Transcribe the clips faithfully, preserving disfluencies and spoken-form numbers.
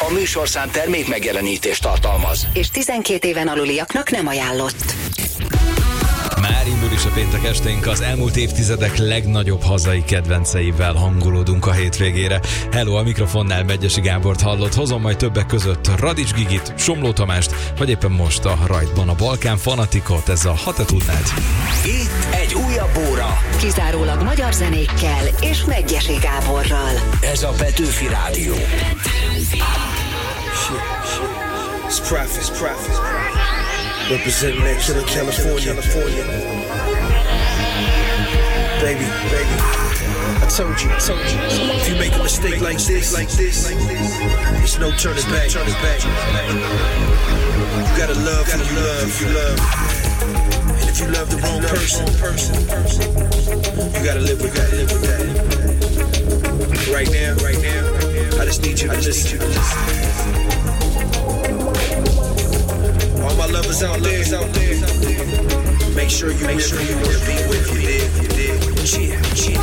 A műsorszám termék megjelenítést tartalmaz. És tizenkét éven aluliaknak nem ajánlott. Már indul is a péntek esténk, az elmúlt évtizedek legnagyobb hazai kedvenceivel hangolódunk a hétvégére. Hello, a mikrofonnál Megyesi Gábort hallott, hozom majd többek között Radics Gigit, Somló Tamást, vagy éppen most a rajtban a Balkán Fanatikot, ez a Ha te tudnád. Itt egy újabb óra. Kizárólag magyar zenékkel és Megyesi Gáborral. Ez a Petőfi Rádió. It's profit, it's profit. Representing that killer California, California. Baby, baby, I told you, told you. If you make a mistake like this, like this, there's no turning back, turning back. You gotta love who you love, you love. And if you love the wrong person, person, you gotta live with that, live with that. Right now, right now, I just need you to listen. All my lovers out there, out there. Make sure you, make sure you wanna be with you, dig, you dig. Cheer, cheer.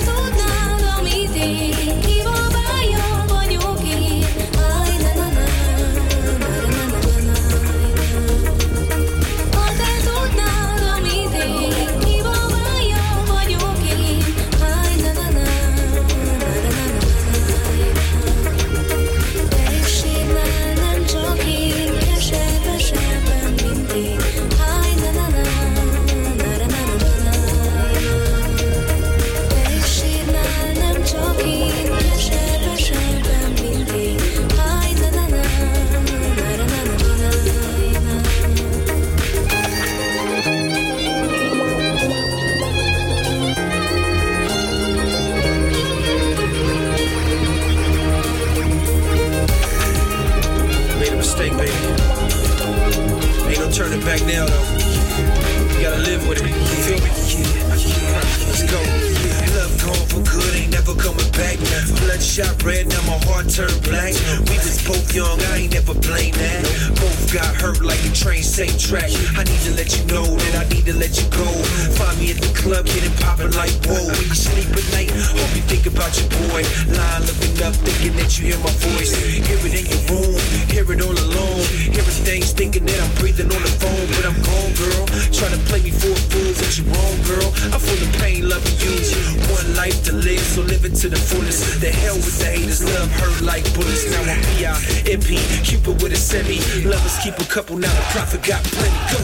Turn it back now though. You gotta live with it. You feel me? Let's go. Love gone for good, ain't never coming back. Bloodshot red, now my heart turned black. We was both young, I ain't never blame that. Both got hurt like a train, same track. I need to let you know that I need to let you go. Find me at the club, getting poppin' like whoa. When you sleep at night, hope you think about your boy. Lying looking up, thinking that you hear my voice. Hear it in your room, hear it all alone. Hearing things, thinking that I'm breathing on the phone, but I'm gone, girl. Trying to play me for a fool, but you wrong, girl. I'm full of pain, loving you. One life to live, so live it to the fullest. The hell with the haters, love hurt like bullets. Now I'm P I M P, Cupid with a semi. Lovers keep a couple, now the prophet got plenty. Go.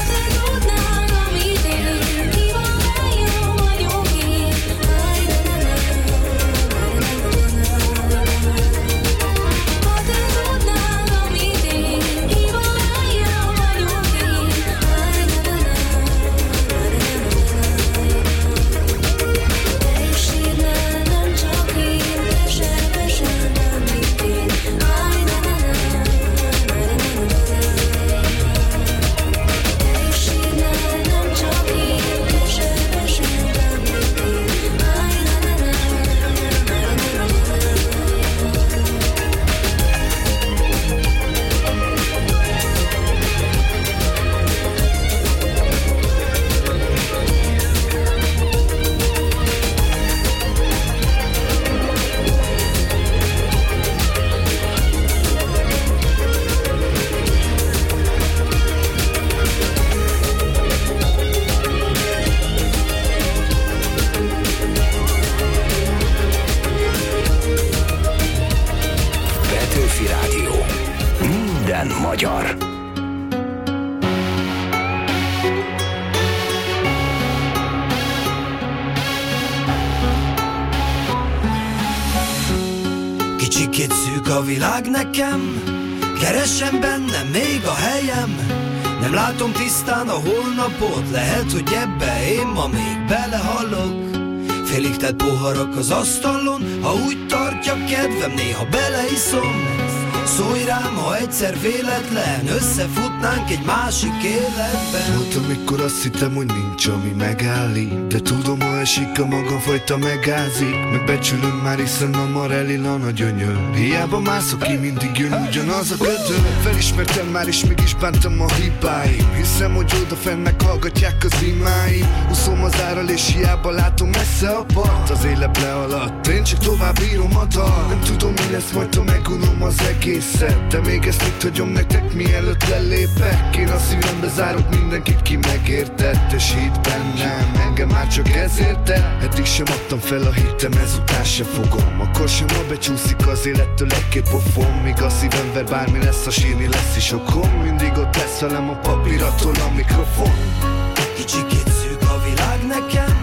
Magyar. Kicsikét szűk a világ nekem, keresem bennem még a helyem. Nem látom tisztán a holnapot, lehet, hogy ebbe én ma még belehalok. Félig tett poharak az asztalon, ha úgy tartja kedvem, néha beleiszom. Szólj rám, ha egyszer véletlen összefutnánk egy másik életben. Volt, amikor azt hittem, hogy nincs, ami megállít, de tudom, ha esik a maga fajta megázik. Megbecsülöm már, hiszen a marelila a gyönyör. Hiába mászok ki, mindig jön ugyanaz a gödör. Felismertem már, és mégis bántam a hibáim. Hiszem, hogy odafenn meghallgatják az imáim. Úszom az árral, és hiába látom messze a part. Az élet le alatt, én csak tovább írom a dal. Nem tudom, mi lesz majd, ha megunom az egész. hiszed? De még ezt itt hagyom nektek, mielőtt lelépek. Én a szívembe zárok mindenkit, ki megértett. És hidd bennem, engem már csak ezért el. Eddig sem adtam fel a hitem, ezután se fogom. Akkor sem, ha becsúszik az élettől egy-két pofon. Míg a szívemben bármi lesz, a sírni lesz is okom. Mindig ott lesz velem a papíraton a mikrofon. Kicsikét szűk a világ nekem,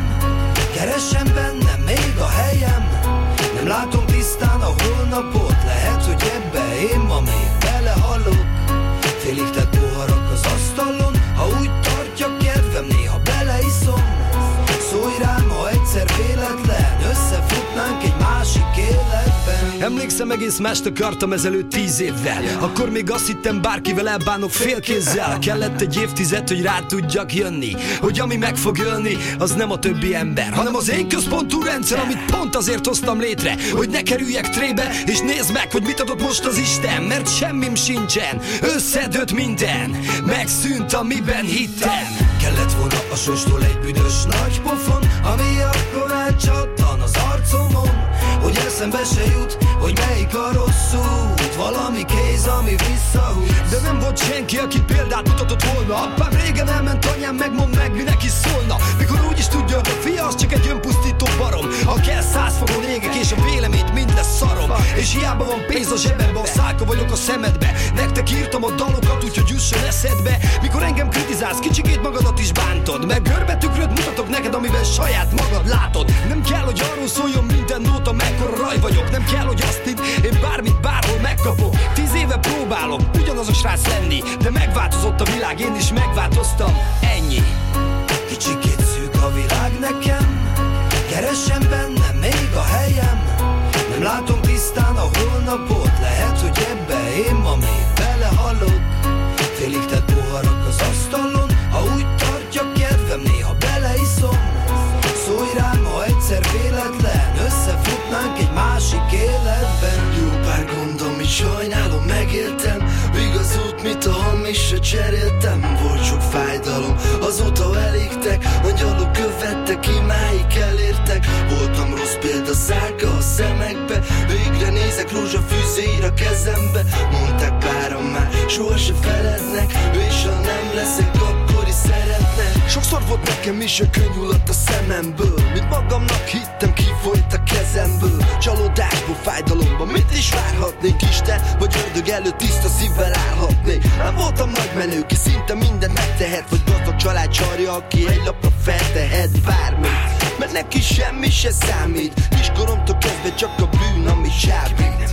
keresem bennem még a helyem. Nem látom tisztán a holnapot, lehet, hogy ebbe én ma még belehalok. Félig tett poharak az asztalon, ha úgy tartja kedvem, néha beleiszom. Szólj rám, ha egyszer véletlen összefutnánk egy másik életben. Emlékszem, egész mást akartam ezelőtt tíz évvel. Akkor még azt hittem, bárkivel elbánok félkézzel. Kellett egy évtized, hogy rá tudjak jönni, hogy ami meg fog jönni, az nem a többi ember, hanem az én központú rendszer, amit pont azért hoztam létre, hogy ne kerüljek trébe, és nézd meg, hogy mit adott most az Isten. Mert semmim sincsen, összedőtt minden, megszűnt, amiben hittem. Kellett volna a sorstól egy büdös nagy pofon, ami akkor elcsattan az arcomon, hogy eszembe se jut, hogy melyik a rossz út. Valami kéz, ami visszahúz. De nem volt senki, aki példát mutatott volna. Apám régen elment, anyám meg mondd meg, mi neki szólna. Mikor úgy is tudja, hogy a fia az csak egy önpusztító barom. Ha kell, száz fogon égek, és a véleményt mind lesz szarom. És hiába van pénz a zsebembe, a szálka vagyok a szemedbe. Nektek írtam a dalokat, úgyhogy jusson eszedbe. Mikor engem kritizálsz, kicsikét magadat is bántod. Meg görbetükröt mutatok neked, amiben saját magad látod. Nem kell, hogy arról szóljon minden nóta, mekkora raj vagyok. Nem kell, hogy azt hidd, én bármit bárhol megkapok. Tíz éve próbálok ugyanaz a srác lenni, de megváltozott a világ, én is megváltoztam, ennyi. Kicsikét szűk a világ nekem, keresem bennem még a helyem. Nem látom tisztán a holnapot, lehet, hogy ebbe én ma még belehalok. Félig tett poharak az asztalon, ha úgy tartja kedvem, néha beleiszom. Szólj rám, ha egyszer véletlen összefutnánk egy másik életben. Jó pár gondom, mit sajnálom, megéltem. Igaz út, mit a hamisra cseréltem. Volt sok fájdalom, azóta elégtek. Angyalok követtek, imáig elértek. Voltam rossz példa, szárka a szemekbe. Végre nézek, rózsafűzér a kezembe. Mondták páran már, soha se felednek. És ha nem leszek, akkor is szeretnek. Sokszor volt nekem is a könnyulat a szememből. Mint magamnak hittem, kifolyt a kezemből. Csalódásból, fájdalomban mit is várhatnék? Isten vagy ördög előtt tiszta szívvel állhatnék. Nem voltam nagy menő, ki szinte mindent megtehet. Vagy gazdag család csarja, aki egy lapra feltehet bármit. Mert neki semmi se számít. Kiskoromtól kezdve csak a bűn, ami sábít.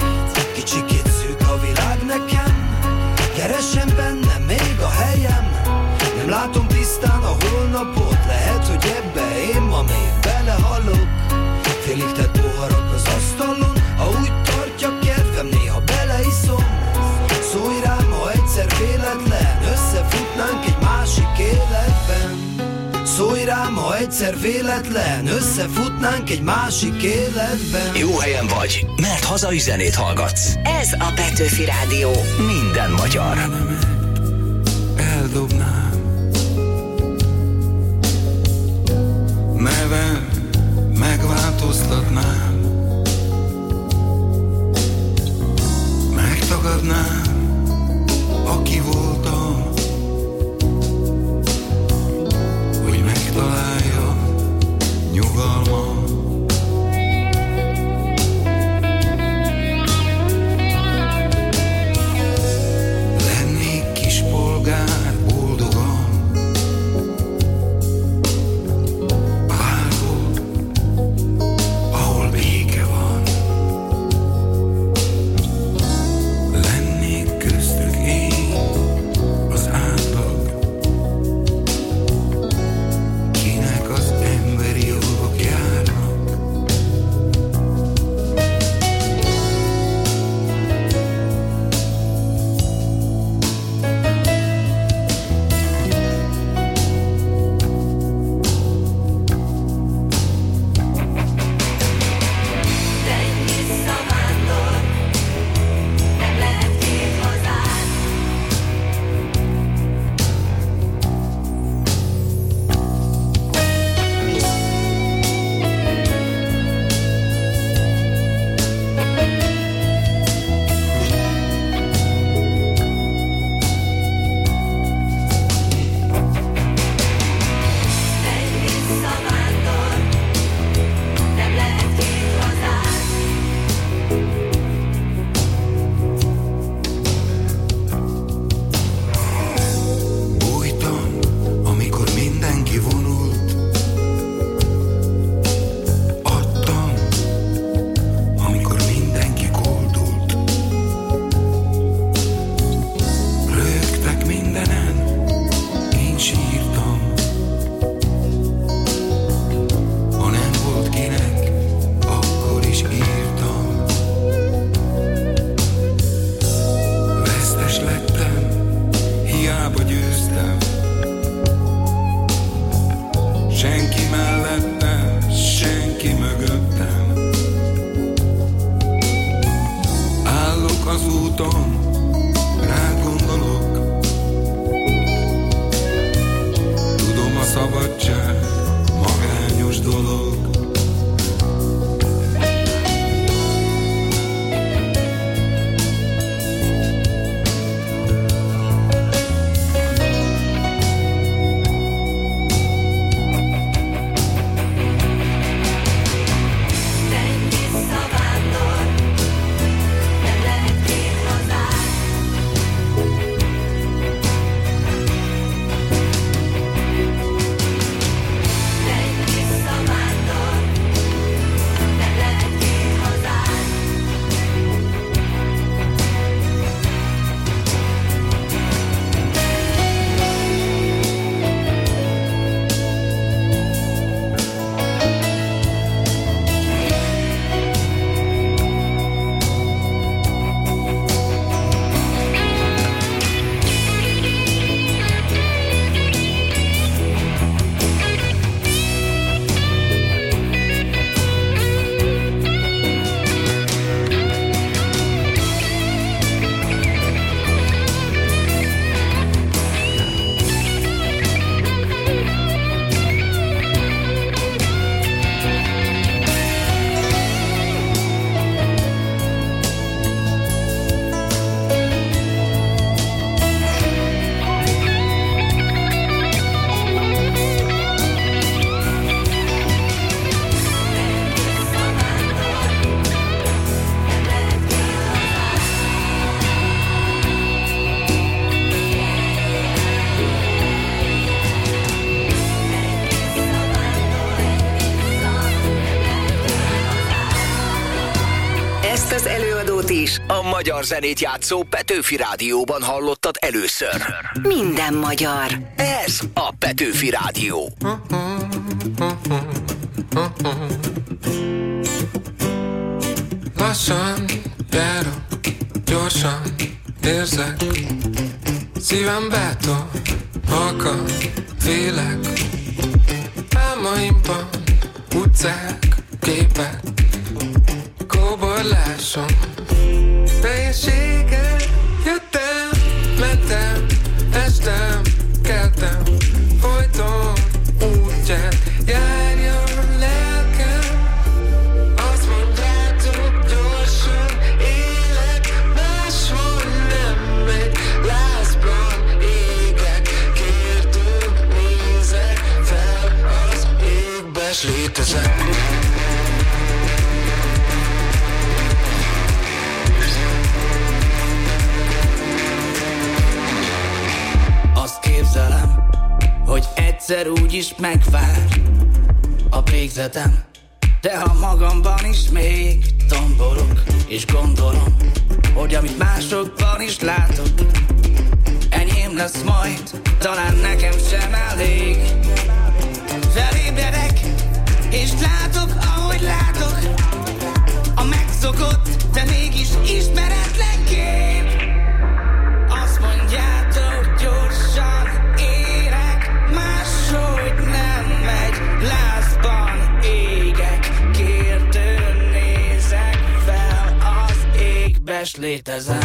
Kicsikét szűk a világ nekem, keresem bennem még a helyem. Nem látom tisztán a holnapot, lehet, hogy ebbe én ma még belehalok. Félig tett poharak az asztalon, ha úgy tartja kedvem, néha beleiszom. Szólj rám, ha egyszer véletlen összefutnánk egy másik életben. Szólj rám, ha egyszer véletlen összefutnánk egy másik életben. Jó helyen vagy, mert hazai zenét hallgatsz. Ez a Petőfi Rádió. Minden magyar. Eldobnám neve, megváltoztatnám, megtagadnám, aki voltam, hogy megtalálja nyugalmat. Lennék kispolgár boldogan, bárhol, ahol még az úton, rád gondolok. Tudom, a szabadság magányos dolog. Ezt az előadót is a magyar zenét játszó Petőfi Rádióban hallottad először. Minden magyar. Ez a Petőfi Rádió. Lassan járok, gyorsan érzek, szívem bátor, halkan félek. Álmaimban utcák, képek, kóborlásom, nehézségek. Jöttem, mentem, estem, keltem, folyton útját járja lelkem. Azt mondjátok, gyorsan élek, máshol nem megy, lázban égek, kérdőn nézek fel az égbe, s létezek. Képzelem, hogy egyszer úgyis megvár a végzetem, de ha magamban is még tombolok, és gondolom, hogy amit másokban is látok, enyém lesz majd, talán nekem sem elég. Felébredek, és látok, ahogy látok, a megszokott, de mégis ismeretlen kép. Azt mondjátok, gyorsan érek, máshogy nem megy, lázban égek, kérdőn nézek fel az égbe, s létezem.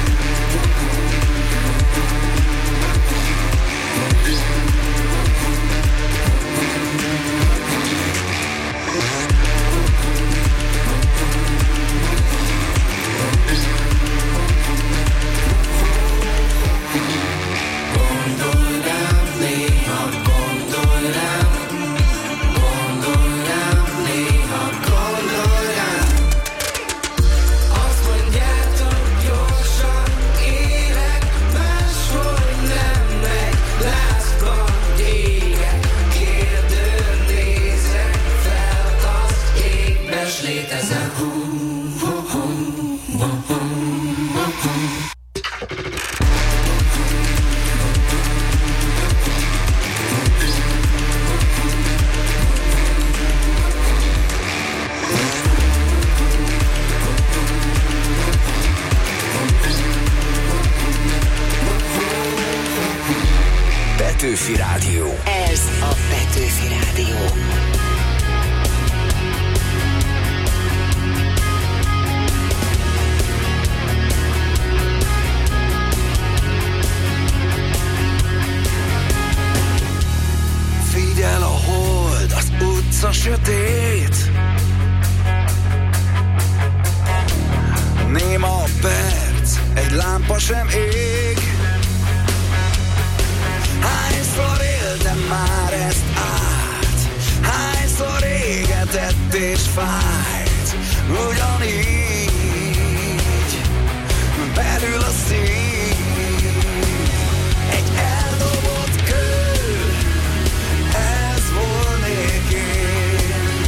Petőfi Rádió. Ez a Petőfi Rádió. lámpa sem ég. Hányszor éltem már ezt át, hányszor égetett és fájt, ugyanígy belül a szív. Egy eldobott kő, ez volnék én.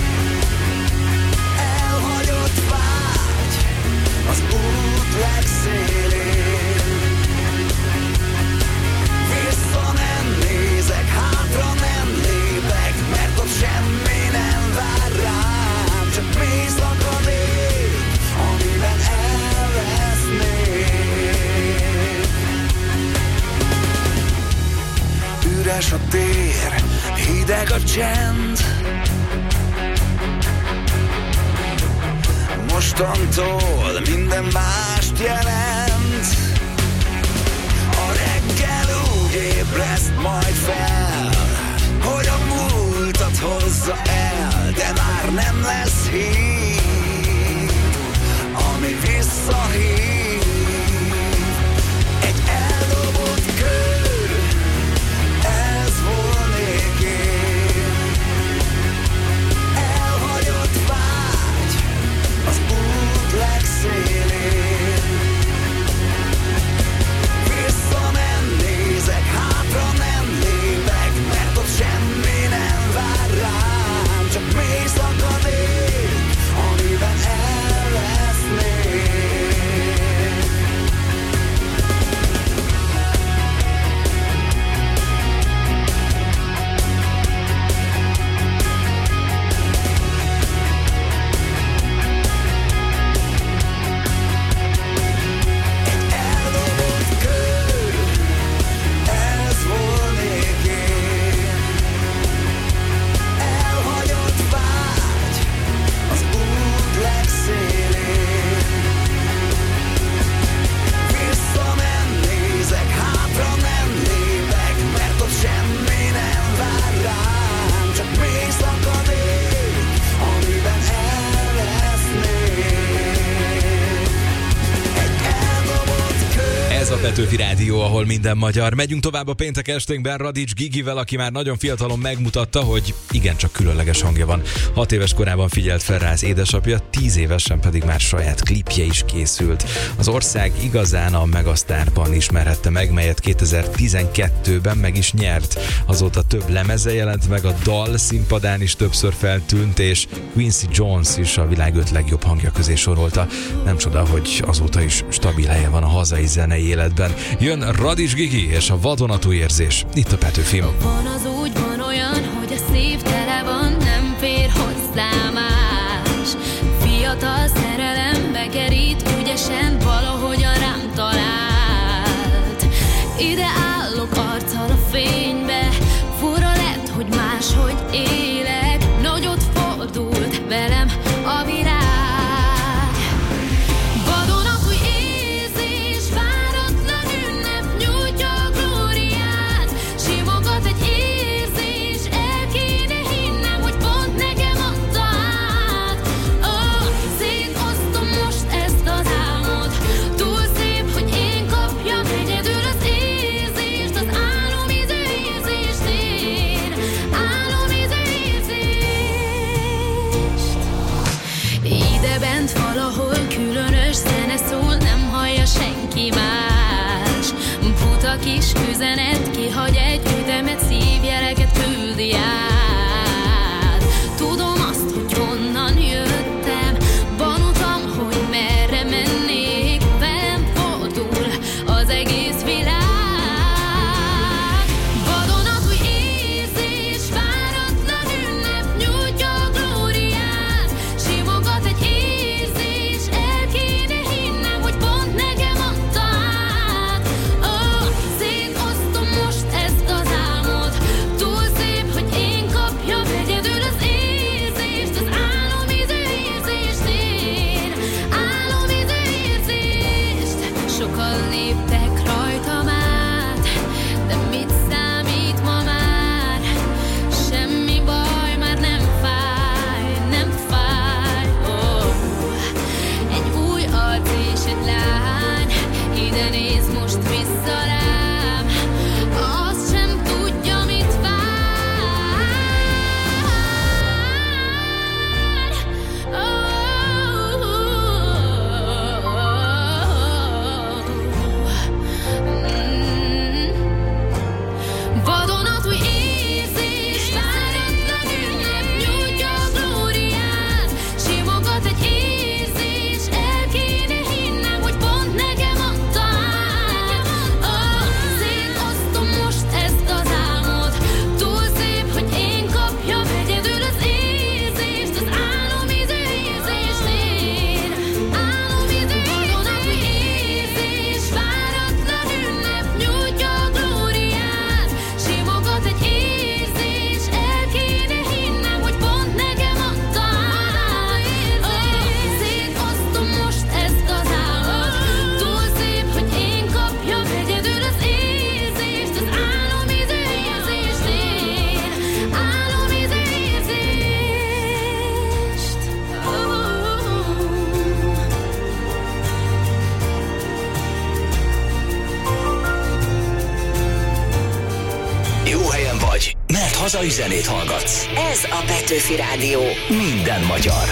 Elhagyott vágy az út legszélén. Vissza nem nézek, hátra nem lépek, mert ott semmi nem vár rám. Csak mély szakadék, amiben elvesznék. Üres a tér, hideg a csend. Mostantól minden mást jelent. A reggel úgy ébreszt majd fel, hogy a múltat hozza el, de már nem lesz hív, ami visszahív. Egy eldobott kő, ez volnék én. Elhagyott vágy az út legszélén. Vissza nem nézek, hátra nem lépek, mert ott semmi nem vár rám. Csak mély szakadék, amiben elvesznék. Egy eldobott kő, ez volnék én. Elhagyott vágy az út legszélén. Vissza nem nézek, hátra nem lépek, mert ott semmi nem vár rám. Csak mély szakadék, amiben elvesznék. Egy eldobott kő. Ez a Petőfi Rádió, ahol minden magyar. Megyünk tovább a péntek esténkben Radics Gigivel, aki már nagyon fiatalon megmutatta, hogy igencsak különleges hangja van. Hat éves korában figyelt fel rá az édesapja, tíz évesen pedig már saját klipje is készült. Az ország igazán a Megasztárban ismerhette meg, melyet kétezer-tizenkettőben meg is nyert. Azóta több lemeze jelent meg, a dal színpadán is többször feltűnt, és Quincy Jones is a világ öt legjobb hangja közé sorolta. Nem csoda, hogy azóta is stabil helye van a hazai zenei életben. Jön Radics Gigi és a vadonatúj érzés. Itt a Petőfi. Van az úgy, van olyan, hogy a szív tele van, nem fér hozzá más. Fiatal szerelem bekerít, ügyesen valahogyan rám talált. Ide állok arccal a fénybe, fura lett, hogy máshogy élek. Nagyot fordult velem a virág. Vadonatúj érzés, váratlan ünnep nyújtja a glóriát. Simogat egy érzés, el kéne hinnem, hogy pont nekem adta át. Oh, szétosztom most ezt az álmot. Túl szép, hogy én kapjam egyedül az érzést. Az álomíző érzést én, álomíző érzést. Ide bent valahol különös zene szól, nem hallja senki más. Buta kis üzenet, kihagy egy ütemet, szívjeleket küldi át. Tudom azt, hogy honnan jöttem, van utam, hogy merre mennék. Velem fordul az egész világ. Vadonatúj érzés, váratlan ünnep nyújtja a glóriát. Simogat egy érzés, el kéne hinnem, hogy pont nekem adta át. Oh, szétosztom most ezt az álmot. Túl szép, hogy én kapjam egyedül az érzést. Az álomíző érzést én, álomíző érzést. Sokan léptek rajtam át, de mit számít ma már? Semmi baj, már nem fáj, nem fáj. Oh, egy új arc és egy lány, ide néz most vissza rám, azt sem tudja, mit vár. Oh, mm. Vadonatúj érzés, váratlan ünnep nyújtja a glóriát. Simogat egy érzés, el kéne hinnem, hogy pont nekem adta át. Oh, szétosztom most ezt az álmot, túl szép, hogy én kapjam egyedül az érzést, az álomidő érzésnél. Álomidő vadonatúj érzés, váratlan ünnep nyújtja a glóriát. Simogat egy érzés, el kéne hinnem, hogy pont nekem adta át. Oh, szétosztom most ezt az álmot, túl szép, hogy én kapjam egyedül az érzést, az álomidő érzésnél. Álomidő érzést. Jó helyen vagy, mert hazai zenét hallgatsz. Ez a Petőfi Rádió. Minden magyar.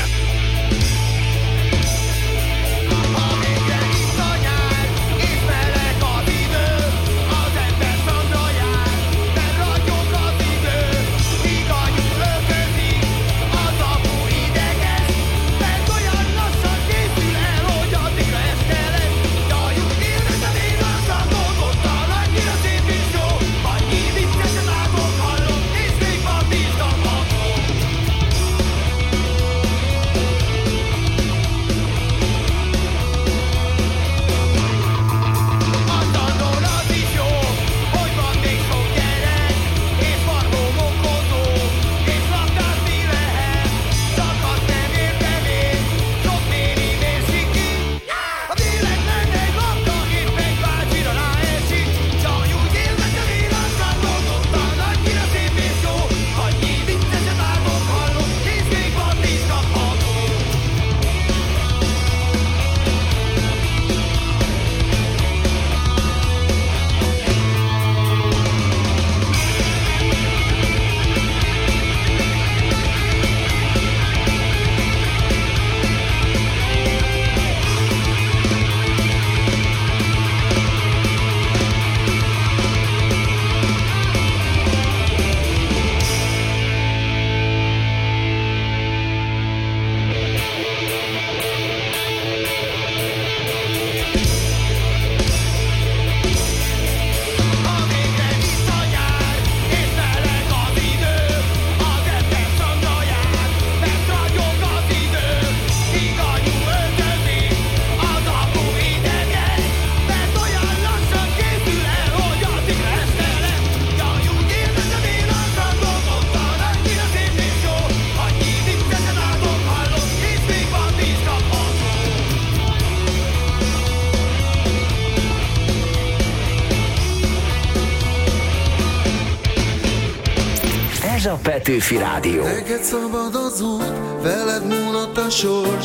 Ez a Petőfi Rádió. Neked szabad az út, veled múlott a sors.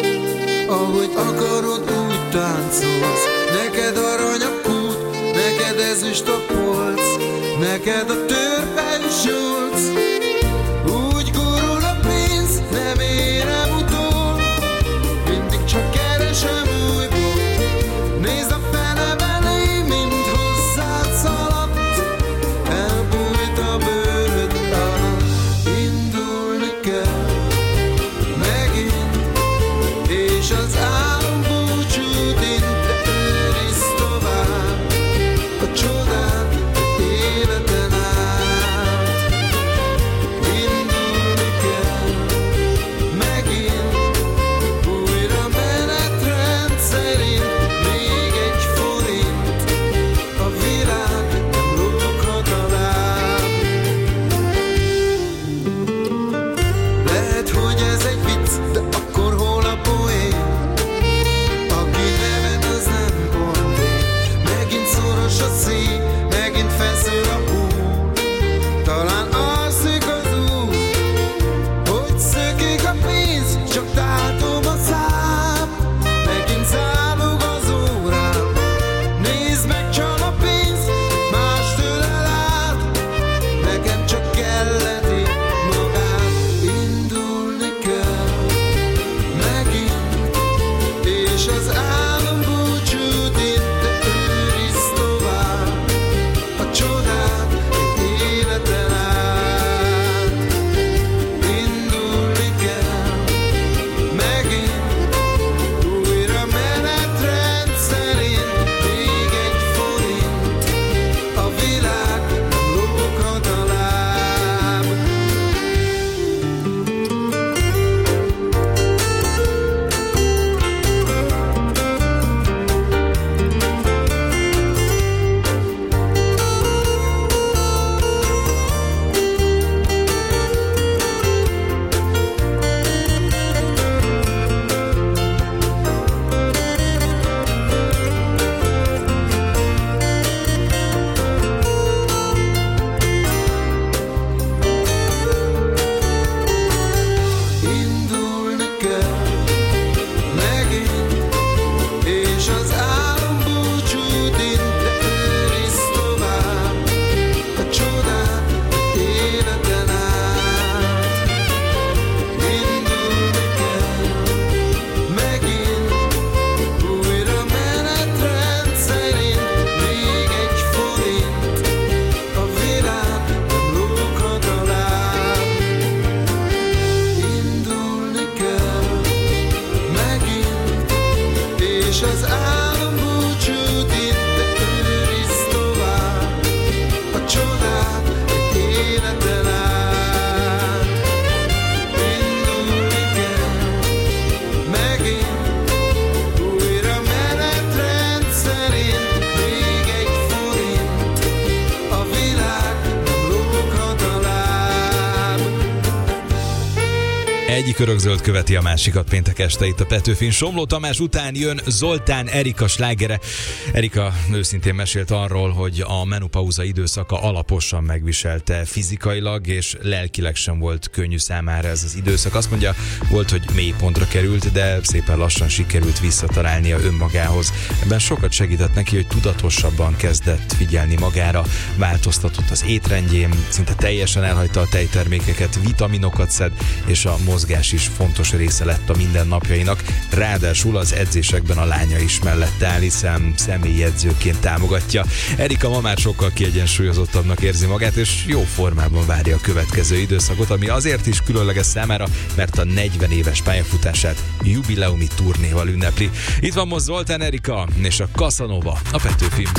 Ahogy akarod, úgy táncolsz. Neked arany a kút, neked ezüst a polc, neked a törpes nyolc. Úgy gurul a pénz, nem érem utol, mindig csak keresem újból. Nézd a fele belé, mint hozzád szaladt, elbújt a bőröd alatt. Indulni kell megint, és az álom búcsút inte őrizd tovább a csodát életen át. Egyik örökzöld követi a másikat péntek este itt a Petőfin. Somló Tamás után jön Zoltán Erika slágere. Erika őszintén mesélt arról, hogy a menopauza időszaka alaposan megviselte fizikailag, és lelkileg sem volt könnyű számára ez az időszak. Azt mondja, volt, hogy mélypontra került, de szépen lassan sikerült visszatalálnia önmagához. Ebben sokat segített neki, hogy tudatosabban kezdett figyelni magára, változtatott az étrendjén, szinte teljesen elhagyta a tejtermékeket, vitaminokat szed, és a mozgás is fontos része lett a mindennapjainak. Ráadásul az edzésekben a lánya is mellette áll, hiszen személyi edzőként támogatja. Erika ma már sokkal kiegyensúlyozottabbnak érzi magát, és jó formában várja a következő időszakot, ami azért is különleges számára, mert a negyven éves pályafutását jubileumi turnéval ünnepli. Itt van most Zoltán Erika és a Casanova, a Petőfin.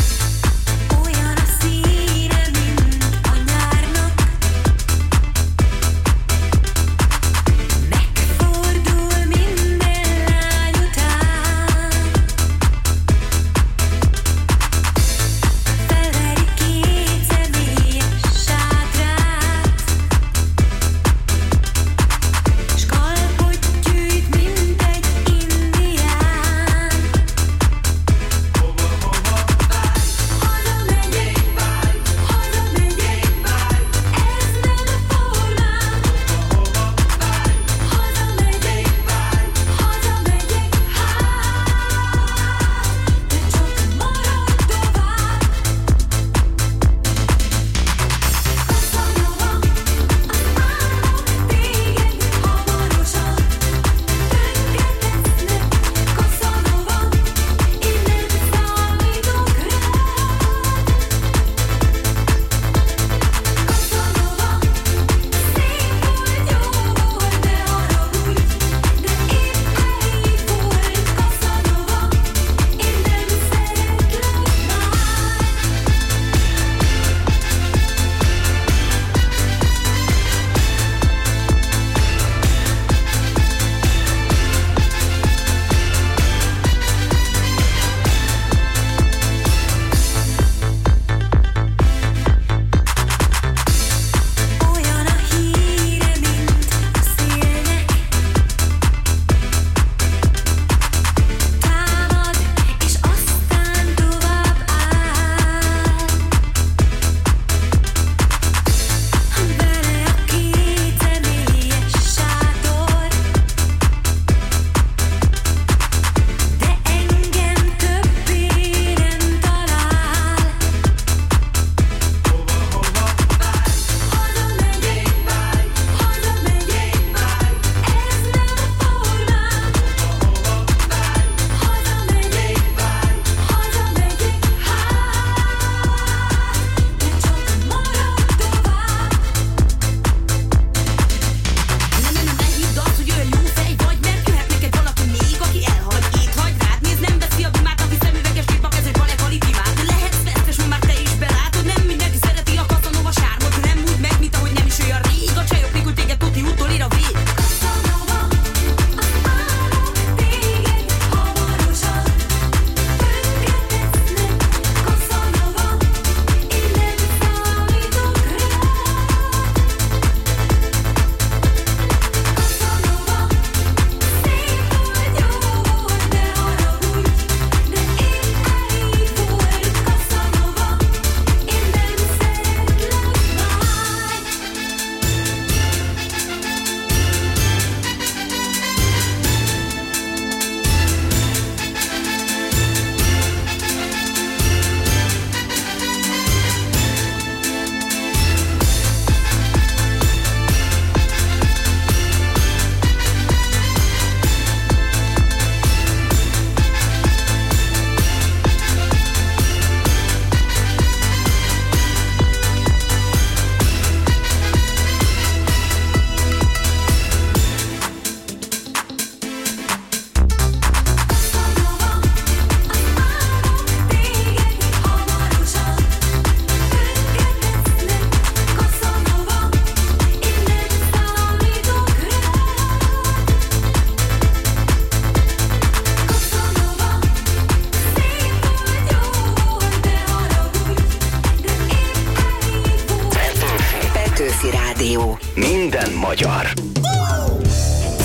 Rádió. Minden magyar.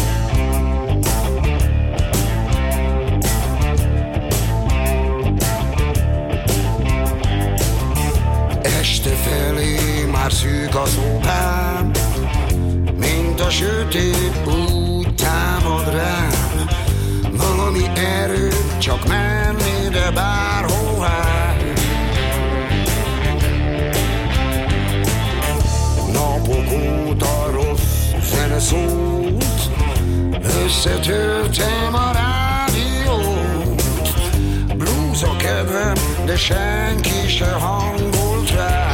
már szűk a szobám, mint a sötét úgy támad rám. Valami erő, csak menni, de bárhová. Napok óta rossz zene szólt, összetörtem a rádiót. Blues a kedvem, de senki se hangolt rá.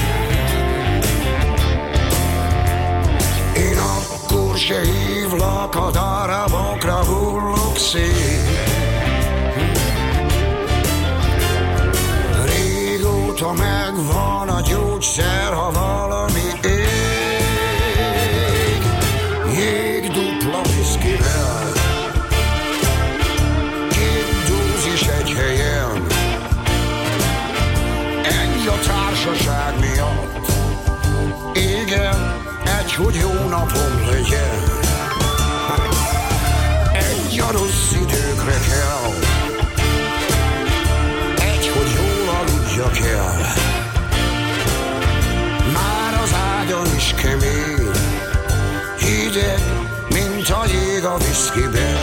Én akkor se hívlak, a darabokra hullok szét. Régóta megvan a gyógyszer, ha valami ég. Jég dupla viszkivel, két dózis egy helyen. Ennyi a társaság miatt. Igen, egy, hogy jó napom legyen. Egy a rossz időkre kell, egy, hogy jól aludjak el. Már az ágyon is kemény, hideg, mint a jég a viszkiben.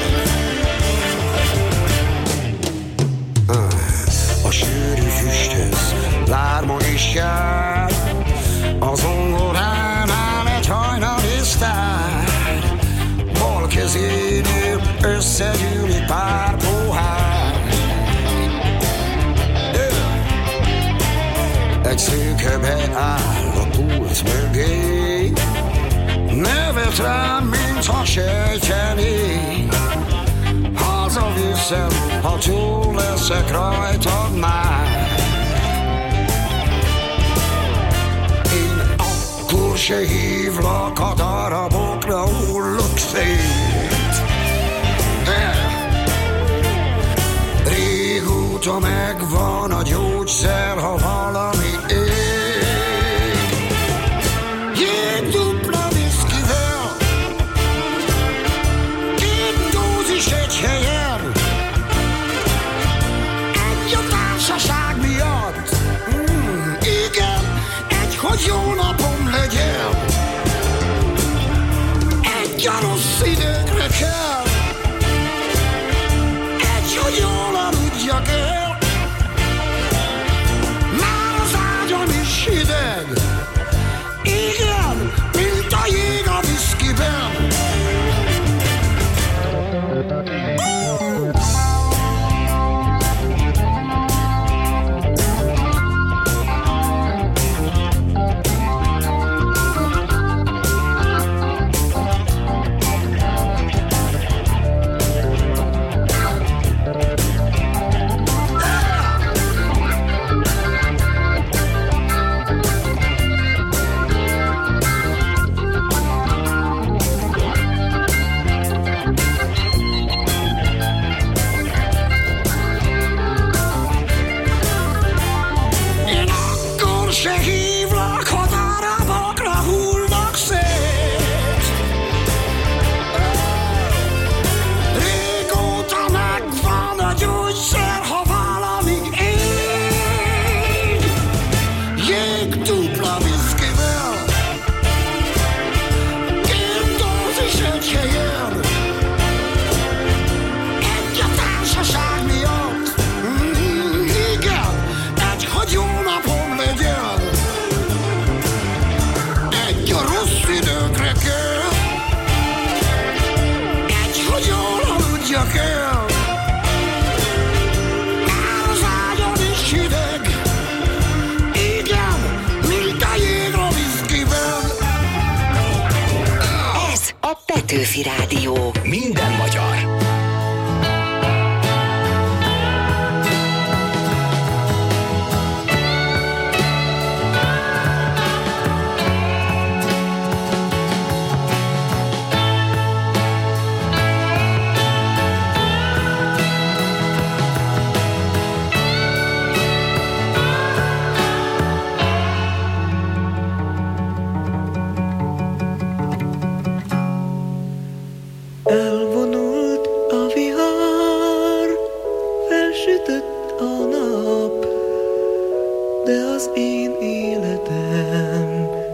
A sűrű füsthez lárma is jár, a zongoránál egy hajnali sztár. Bal kezénél összegyűlik pár pohár. Egy szőke beáll a pult mögé, nevet rám, mintha sejtené. Hazaviszem, ha túl leszek rajtad már. Én akkor se hívlak, a darabokra hullok szét. Régóta megvan a gyógyszer, ha valami ég. Jég dupla viszkivel, két dózis egy helyen. Egy a társaság miatt. Mm, igen, egy, hogy jó napom legyen. Egy a rossz időkre kell, egy, hogy jól aludjak el. Már az ágyam is hideg, igen, mint a jég a viszkiben. Petőfi Rádió. Minden magyar. Elvonult a vihar, felsütött a nap, de az én életem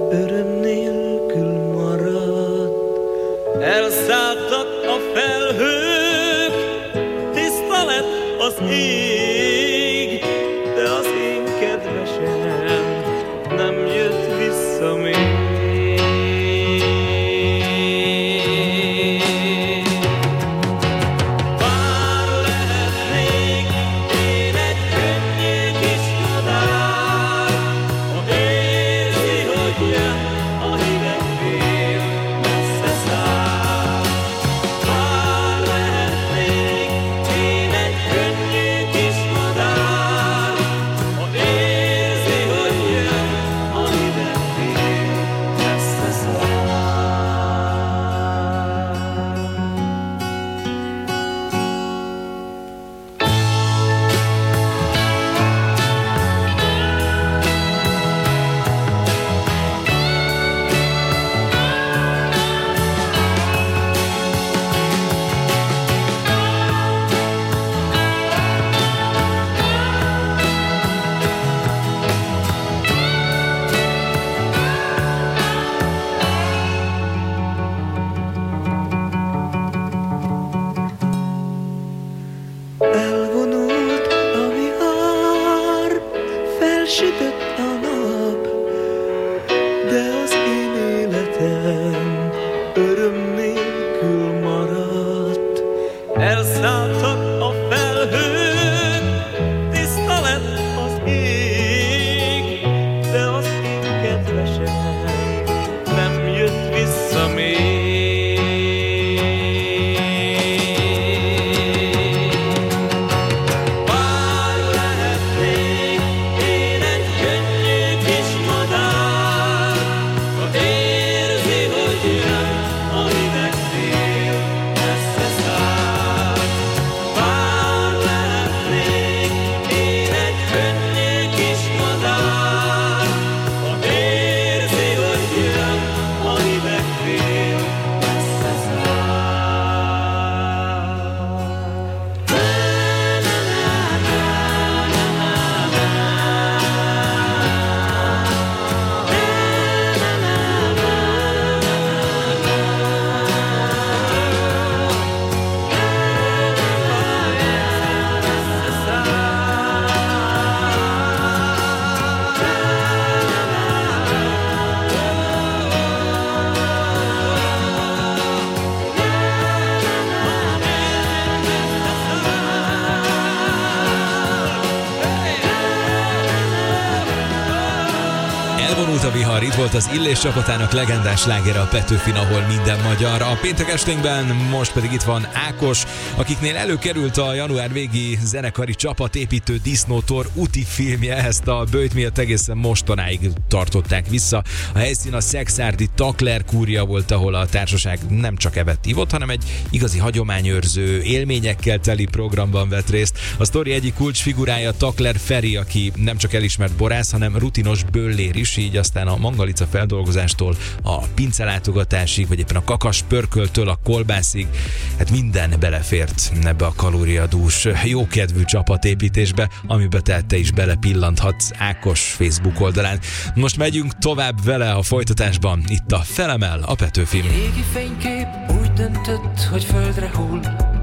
a vihar, itt volt az Illés csapatának legendás slágere, a Petőfin, ahol minden magyar. A péntek esténkben most pedig itt van Ákos, akiknél előkerült a január végi zenekari csapatépítő disznótor úti filmje. Ezt a böjt miatt egészen mostanáig tartották vissza. A helyszín a szekszárdi Takler kúria volt, ahol a társaság nem csak evett ivott, hanem egy igazi hagyományőrző, élményekkel teli programban vett részt. A sztori egyik kulcsfigurája Takler Feri, aki nem csak elismert borász, hanem rutinos böllér is, így aztán a mangalica feldolgozástól a pincelátogatásig, vagy éppen a kakas pörköltől a kolbászig, hát minden belefért ebbe a kalóriadús, jókedvű csapatépítésbe, amiben te, te is belepillanthatsz Ákos Facebook oldalán. Most megyünk tovább vele a folytatásban, itt a Felemel, a Petőfin. Régi fénykép úgy döntött, hogy földre hull,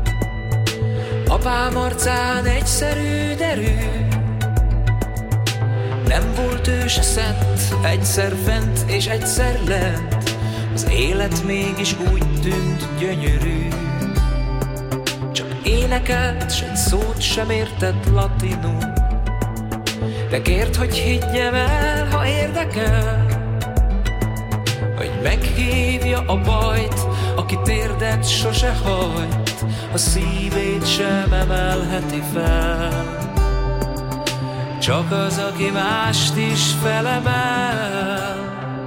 apám arcán egyszerű derű. Nem volt ő se szent, egyszer fent és egyszer lent, az élet mégis úgy tűnt gyönyörű. Csak énekelt, s egy szót sem értett latinul, de kért, hogy higgyem el, ha érdekel, hogy meghívja a bajt, aki térdet sose hajt, a szívét sem emelheti fel. Csak az, aki mást is felemel.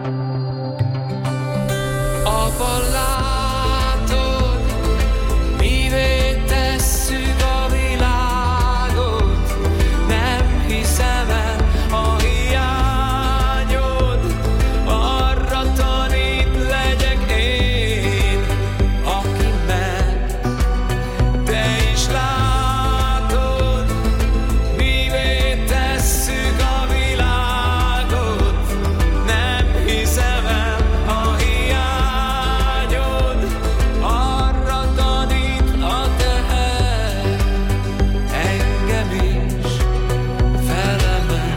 Apa, látod, mivé tesszük a világot, nem hiszem el a hiányod, arra tanít legyek én, aki ment, te is látod, mivé tesszük a világot, nem hiszem el a hiányod, arra tanít a teher, engem is felemel.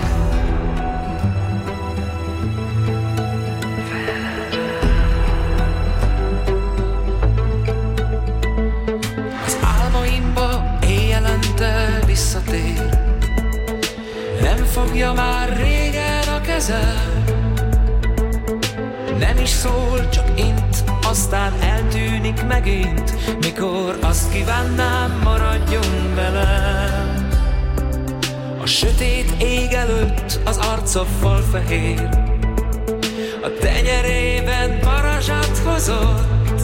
Az álmaimba éjjelente visszatér, nem fogja már régen a kezem, nem is szól, csak int, aztán eltűnik megint, mikor azt kívánnám, maradjon velem. A sötét ég előtt az arca falfehér, a tenyerében varázsat hozott.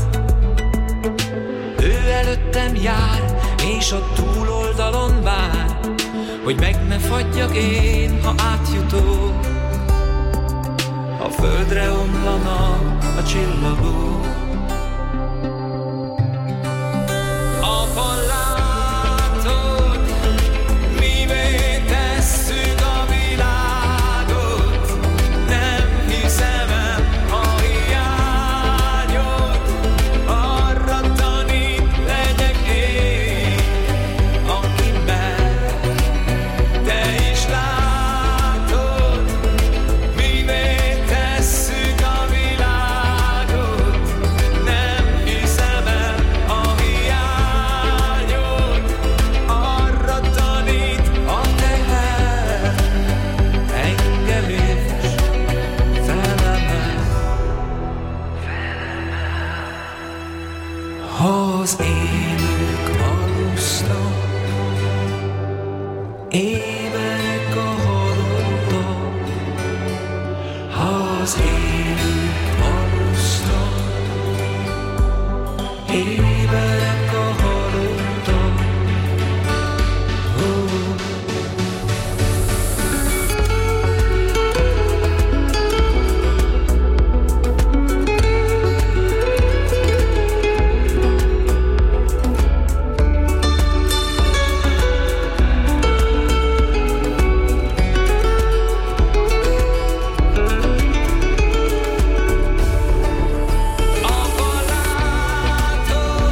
Ő előttem jár, és a túloldalon vár, hogy meg ne fagyjak én, ha átjutok. A földre omlanak a csillagok. Apa, látod, mivé tesszük a világot, nem hiszem el a hiányod, arra tanít legyek én, aki mer, te is látod, mivé tesszük a világot, nem hiszem el a hiányod, arra tanít a teher, engem is felemel. Ha az élők alusznak, éberek a halottak. Ha az élők alusznak, éberek a halottak. Oh. Apa, látod,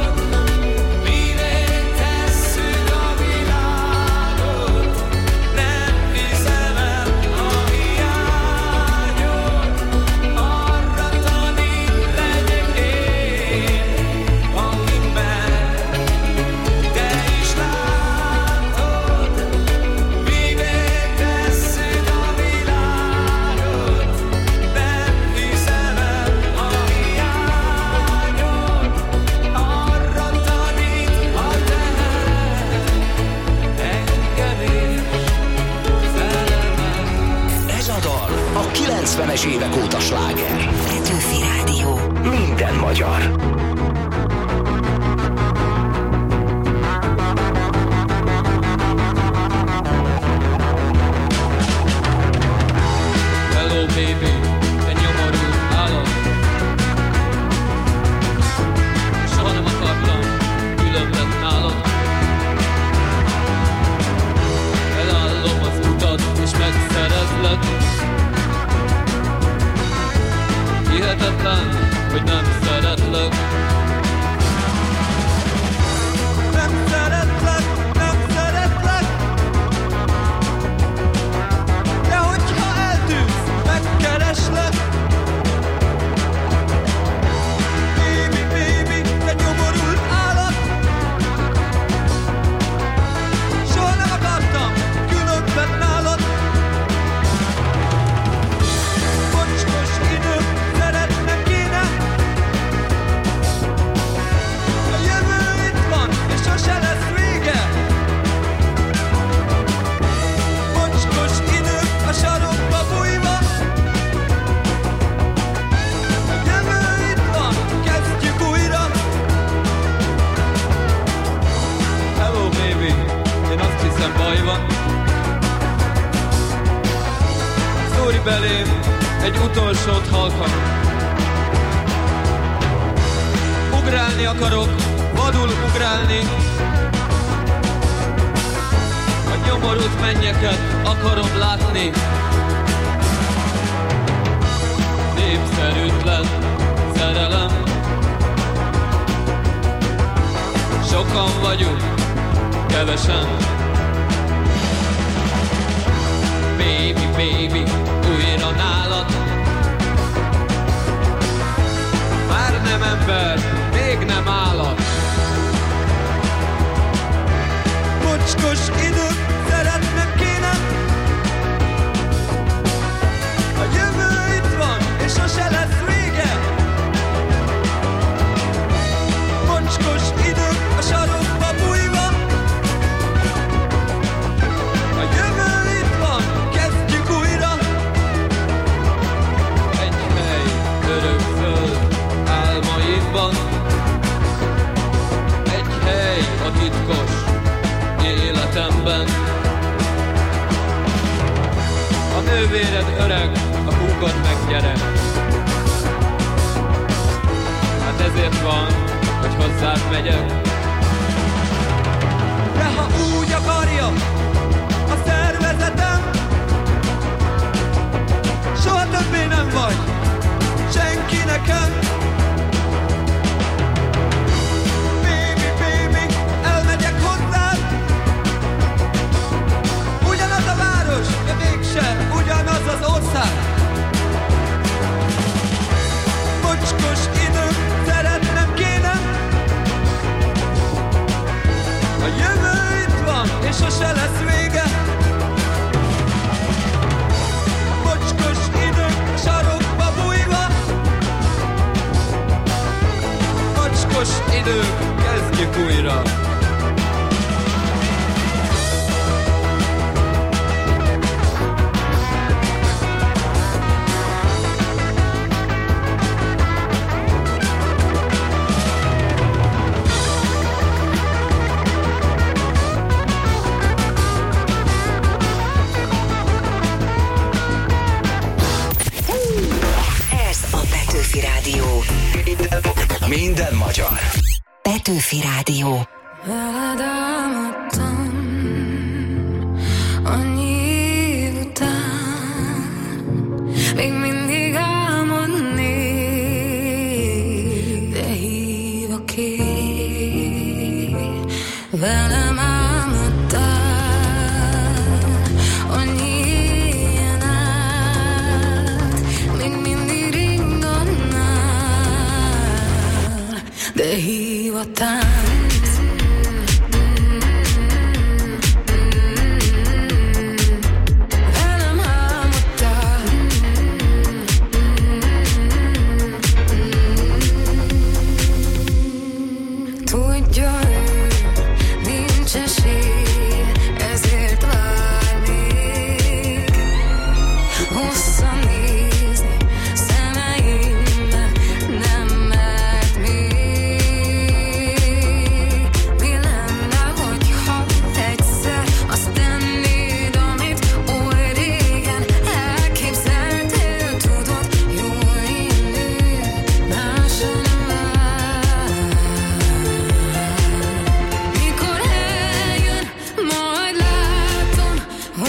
kilencvenes évek óta sláger. Petőfi Rádió. Minden magyar. Hello baby, egy nyomorult állat. Soha nem akartam különbet nálad. Elállom az utat és megszerezlek. Hihetetlen, hogy nem szeretlek. Nem szeretlek, nem szeretlek. De hogyha eltűnsz, megkereslek. Baby, baby, te nyomorult állat. Soha nem akartam különbet nálad. Bocskos idő, szeretnek kéne. A jövő itt van, és sose lesz vége. Bocskos idő, a sarokba bújva. A jövő itt van, kezdjük újra. Hello baby, én azt hiszem baj van. Szúrj belém egy utolsót halkan. Ugrálni akarok, vadul ugrálni. A nyomorult mennyeket akarom látni. Népszerűtlen szerelem. Sokan vagyunk, kevesen. Baby, baby, újra nálad. Már nem ember, még nem állat. Bocskos idő, szeretnem kéne. A jövő itt van, és sose lesz vége. Bocskos idő, a sarokba bújva. A jövő itt van, kezdjük újra. Egy hely, örök föld, álmaidban. Egy hely a titkos életemben. A nővéred öreg, a húgod meg gyerek. Hát ezért van, hogy hozzád megyek. De ha úgy akarja a szervezetem, soha többé nem vagy senki nekem. Baby, baby, elmegyek hozzád. Ugyanaz a város, de mégse ugyanaz az ország. Bocskos idő, szeretnem kéne. A jövő itt van, és sose lesz vége. Bocskos idő, sarokba bújva. Bocskos idő, kezdjük újra. Ez a Petőfi Rádió. Minden magyar. Petőfi Rádió. Veled álmodtam annyi év után, még mindig álmodnék, de hívok én. Velem álmodtál annyi éjjel át, még mindig ringannál, de hívottál.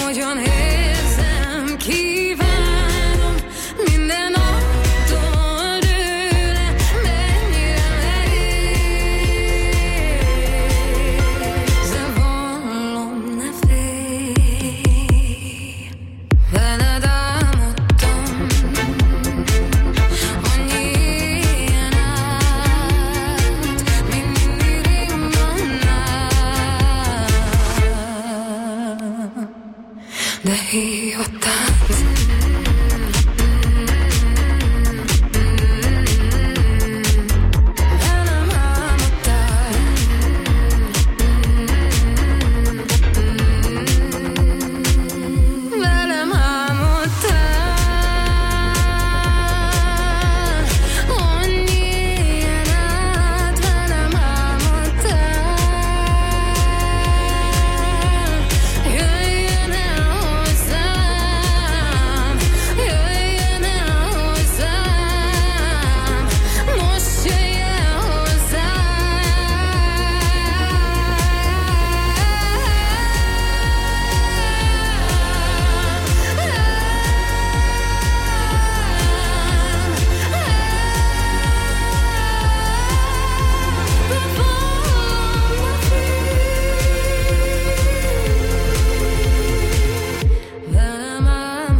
Hogyan érzem, kívánom, minden attól tőle, mennyire merész. De vallom, ne félj, veled álmodtam, annyi ilyen át, még mindig rimman, de hívottál. Velem álmodtál, velem álmodtál, annyi ilyen át, velem álmodtál. Jöjjön el hozzám, jöjjön el hozzám, most jöjj el velem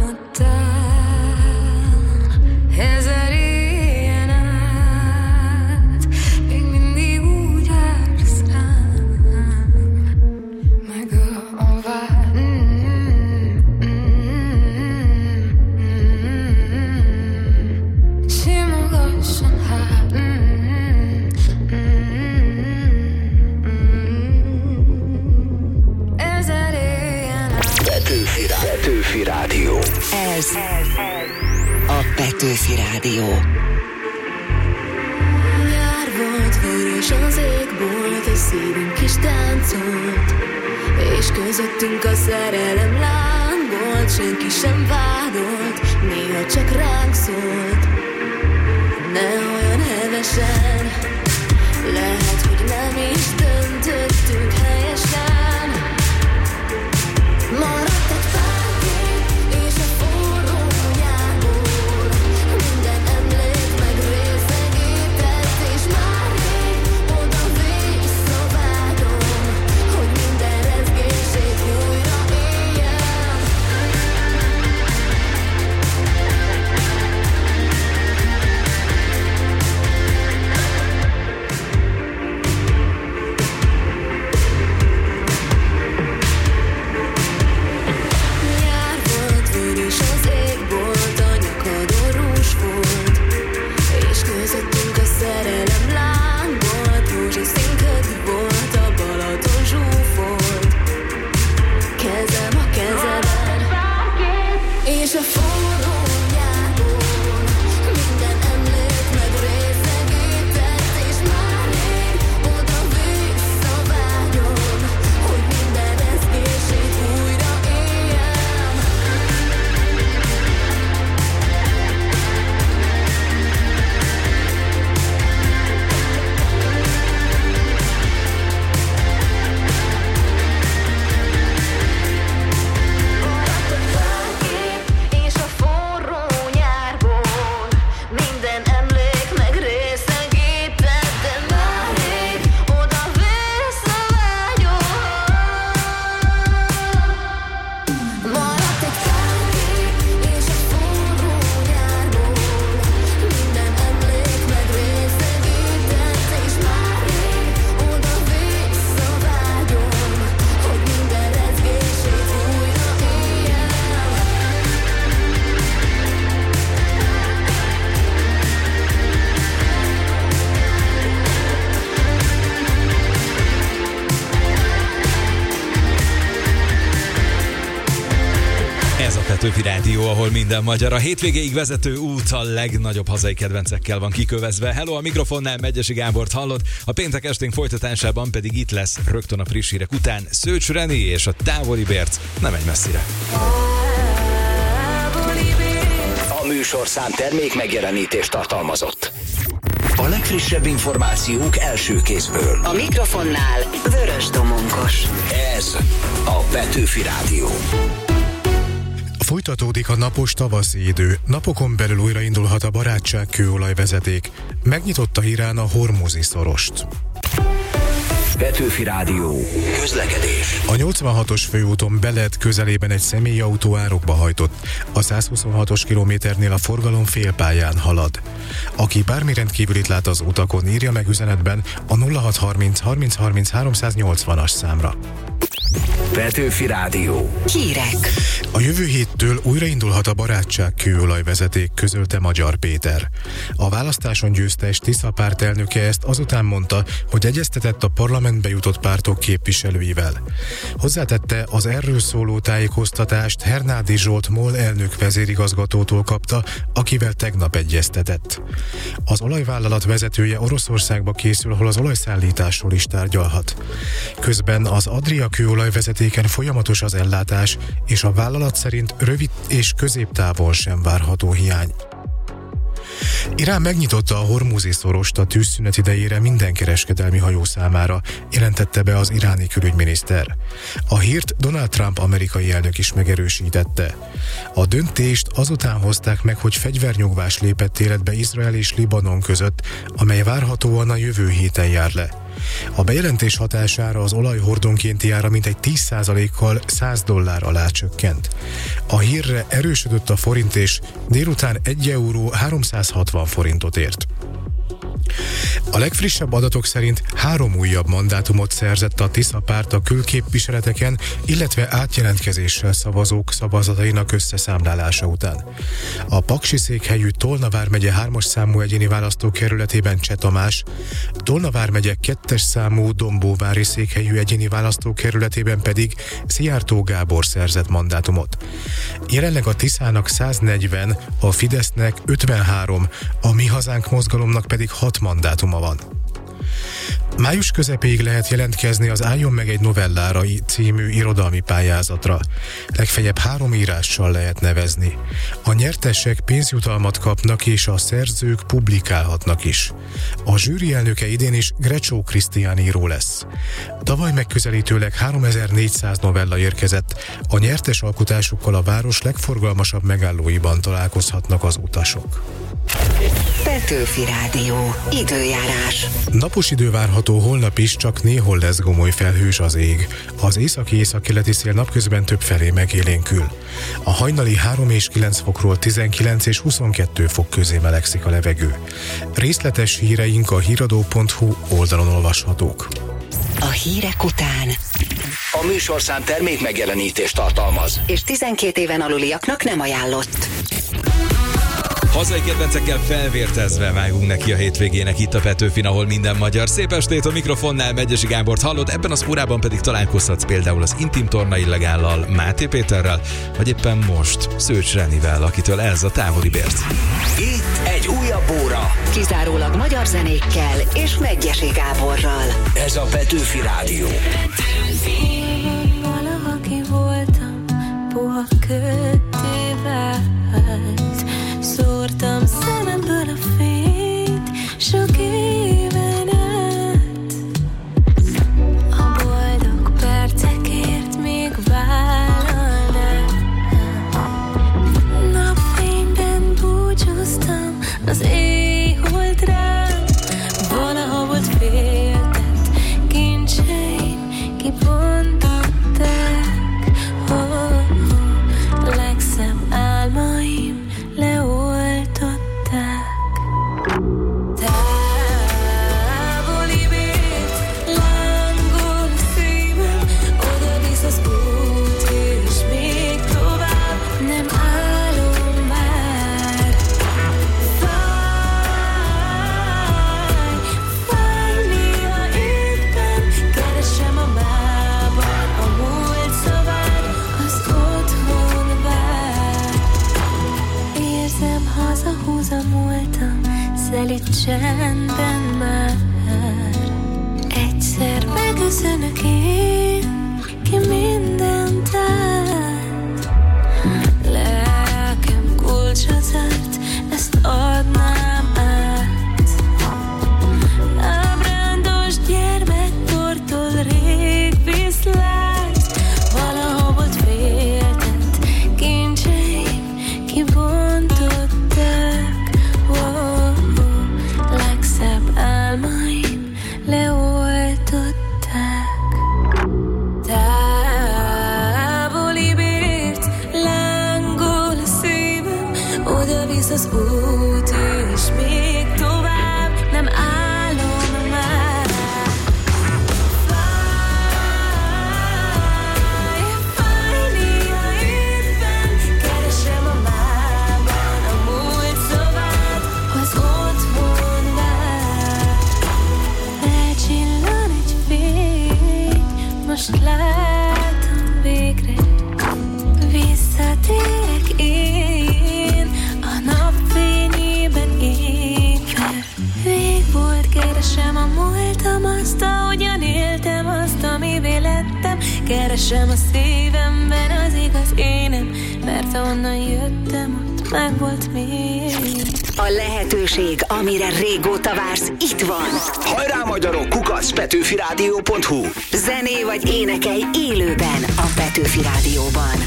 álmodtál, ezer ilyen át, még mindig úgy állsz rám, meg a vád. Simogasson hát. Ezer ilyen át. Petőfi, Rá- Petőfi Rádió. Ez a Petőfi Rádió. Nyár volt, vörös az égbolt, és szívünk is táncolt, és közöttünk a szerelem lángolt, senki sem vádolt, néha csak ránk szólt. Ne olyan hevesen, lehet, hogy nem is döntöttünk helyesen. Maradt egy pár kép, és a forró nyárból minden emlék meg részegített, és már rég oda-vissza vágyom, hogy minden rezgését újra éljem. Nyár volt, vörös az égbolt, a nyakadon rúzs volt, és közöttünk a szerelem lángolt, rózsaszín köd volt, a Balaton zsúfolt. Kezem a kezeden, és a forró nyárból minden emlék meg részegített, és már rég oda-vissza vágyom, hogy minden rezgését újra éljem. És a forró nyárból minden emlék meg részegített, de már rég oda-vissza vágyom. Maradt egy pár kép, és a forró nyárból minden emlék meg részegített, és már rég oda-vissza vágyom, hogy minden rezgését újra éljem. Ez a Petőfi Rádió, ahol minden magyar. A hétvégéig vezető út a legnagyobb hazai kedvencekkel van kikövezve. Hello, a mikrofonnál Megyesi Gábort hallott, a péntek esténk folytatásában pedig itt lesz rögtön a friss hírek után Szőcs Reni és a Távoli Bérc. Nem megy messzire. A műsorszám termék megjelenítést tartalmazott. A legfrissebb információk első kézből. A mikrofonnál Vörös Domonkos. Ez a Petőfi Rádió. Folytatódik a napos tavaszi idő. Napokon belül újraindulhat a barátság kőolajvezeték. Megnyitotta Irán a Hormuzi szorost. Petőfi Rádió. Közlekedés. A nyolcvanhatos főúton Beled közelében egy személyautó árokba hajtott. A százhuszonhatos kilométernél a forgalom félpályán halad. Aki bármi rendkívülit lát az utakon, írja meg üzenetben a nulla hat harminc harminc harminc háromszáznyolcvanas számra. Petőfi Rádió. Hírek. A jövő héttől újraindulhat a barátság kőolajvezeték, közölte Magyar Péter. A választáson győztes Tisza párt elnöke ezt azután mondta, hogy egyeztetett a parlamentbe jutott pártok képviselőivel. Hozzátette, az erről szóló tájékoztatást Hernádi Zsolt MOL elnök vezérigazgatótól kapta, akivel tegnap egyeztetett. Az olajvállalat vezetője Oroszországba készül, ahol az olajszállításról is tárgyalhat. Közben az Adria kőolajvezetéken folyamatos az ellátás, és a vállalat szerint rövid és középtávon sem várható hiány. Irán megnyitotta a Hormuzi szorost a tűzszünet idejére minden kereskedelmi hajó számára, jelentette be az iráni külügyminiszter. A hírt Donald Trump amerikai elnök is megerősítette. A döntést azután hozták meg, hogy fegyvernyugvás lépett életbe Izrael és Libanon között, amely várhatóan a jövő héten jár le. A bejelentés hatására az olaj hordonkénti ára mintegy tíz százalékkal száz dollár alá csökkent. A hírre erősödött a forint, és délután egy euró háromszázhatvan forintot ért. A legfrissebb adatok szerint három újabb mandátumot szerzett a Tisza párt a külképviseleteken, illetve átjelentkezéssel szavazók szavazatainak összeszámlálása után. A paksi székhelyű Tolna vármegye hármas számú egyéni választókerületében Cseh Tamás, Tolna vármegye kettes számú Dombóvári székhelyű egyéni választókerületében pedig Szijjártó Gábor szerzett mandátumot. Jelenleg a Tiszának száznegyven, a Fidesznek ötvenhárom, a Mi Hazánk mozgalomnak pedig hat mandátuma van. Május közepéig lehet jelentkezni az Álljon meg egy novellára című irodalmi pályázatra. Legfeljebb három írással lehet nevezni. A nyertesek pénzjutalmat kapnak, és a szerzők publikálhatnak is. A zsűri elnöke idén is Grecsó Krisztián író lesz. Tavaly megközelítőleg háromezer-négyszáz novella érkezett. A nyertes alkotásukkal a város legforgalmasabb megállóiban találkozhatnak az utasok. Petőfi Rádió. Időjárás. Napos idő várható holnap is, csak néhol lesz gomoly felhős az ég. Az északi-északkeleti szél napközben többfelé megélénkül. A hajnali három és kilenc fokról tizenkilenc és huszonkettő fok közé melegszik a levegő. Részletes híreink a híradó pont hu oldalon olvashatók. A hírek után A műsorszám termék megjelenítést tartalmaz, és tizenkét éven aluliaknak nem ajánlott. Hazai kedvencekkel felvértezve vágunk neki a hétvégének itt a Petőfin, ahol minden magyar. Szép estét, a mikrofonnál Megyesi Gábort hallod, ebben az órában pedig találkozhatsz például az Intim Torna illegállal, Máté Péterrel, vagy éppen most Szőcs Renivel, akitől ez a távoli bért. Itt egy újabb óra. Kizárólag magyar zenékkel és Megyesi Gáborral. Ez a Petőfi Rádió. Valaki voltam, puha kötével, szórtam szememből a fényt sok éven át. A boldog percekért még vállalnám. Napfényben búcsúztam az éjholdrán. Valaha volt féltett kincseim kibontották. Oh, oh, legszebb álmaim leoltották. Távoli bét, lángol a szívem, oda visz az út, és még tovább nem állom már. Fáj, fáj néha éppen, keresem a mában a múlt szavát, az otthon vár. Érzem, hazahúzom múltam, szelíd csendben már. Egyszer megköszönök én, ki mindent át. Lelkem kulcsra zárt, ezt adnám át. Ábrándos gyermekkortól rég viszlát. Valaha volt féltett kincseim ez az út, és még tovább nem állom már. Fáj, fáj néha éppen, keresem a mában a múlt szavát, az otthon vár. Elcsillan egy fény, most látom végre, visszatérek én a napfényében égve. Vég volt, keresem a múltam, azt, ahogyan éltem, azt, amivé lettem. Keresem a szívemben az igaz énem, mert onnan jöttem, ott meg volt még. A lehetőség, amire régóta vársz, itt van. Hajrá magyarok, kukac petőfi rádió pont hu. Zené vagy énekelj élőben a Petőfi Rádióban.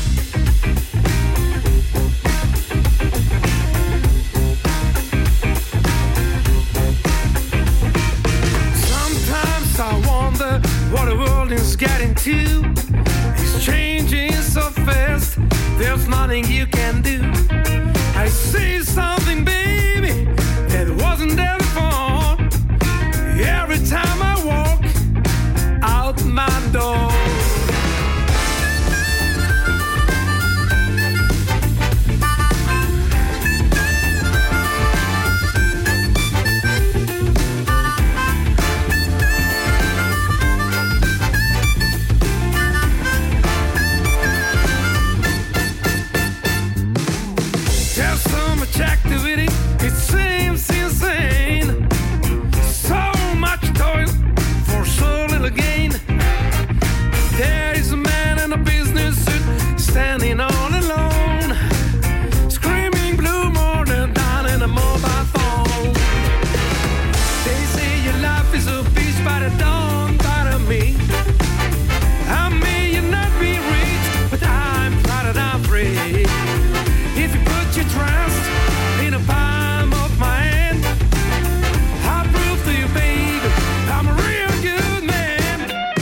Sometimes I wonder what the world is getting to. It's changing so fast, there's nothing you can do. I see something, baby, that wasn't there before. Every time I walk out my door. There's so much activity, it seems insane. So much toil for so little gain. There is a man in a business suit standing all alone, screaming blue more than down in a mobile phone. They say your life is a beast, but it don't bother me. I may not be rich, but I'm proud and I'm free. If you put your trust in the palm of my hand, I'll prove to you, baby, I'm a real good man.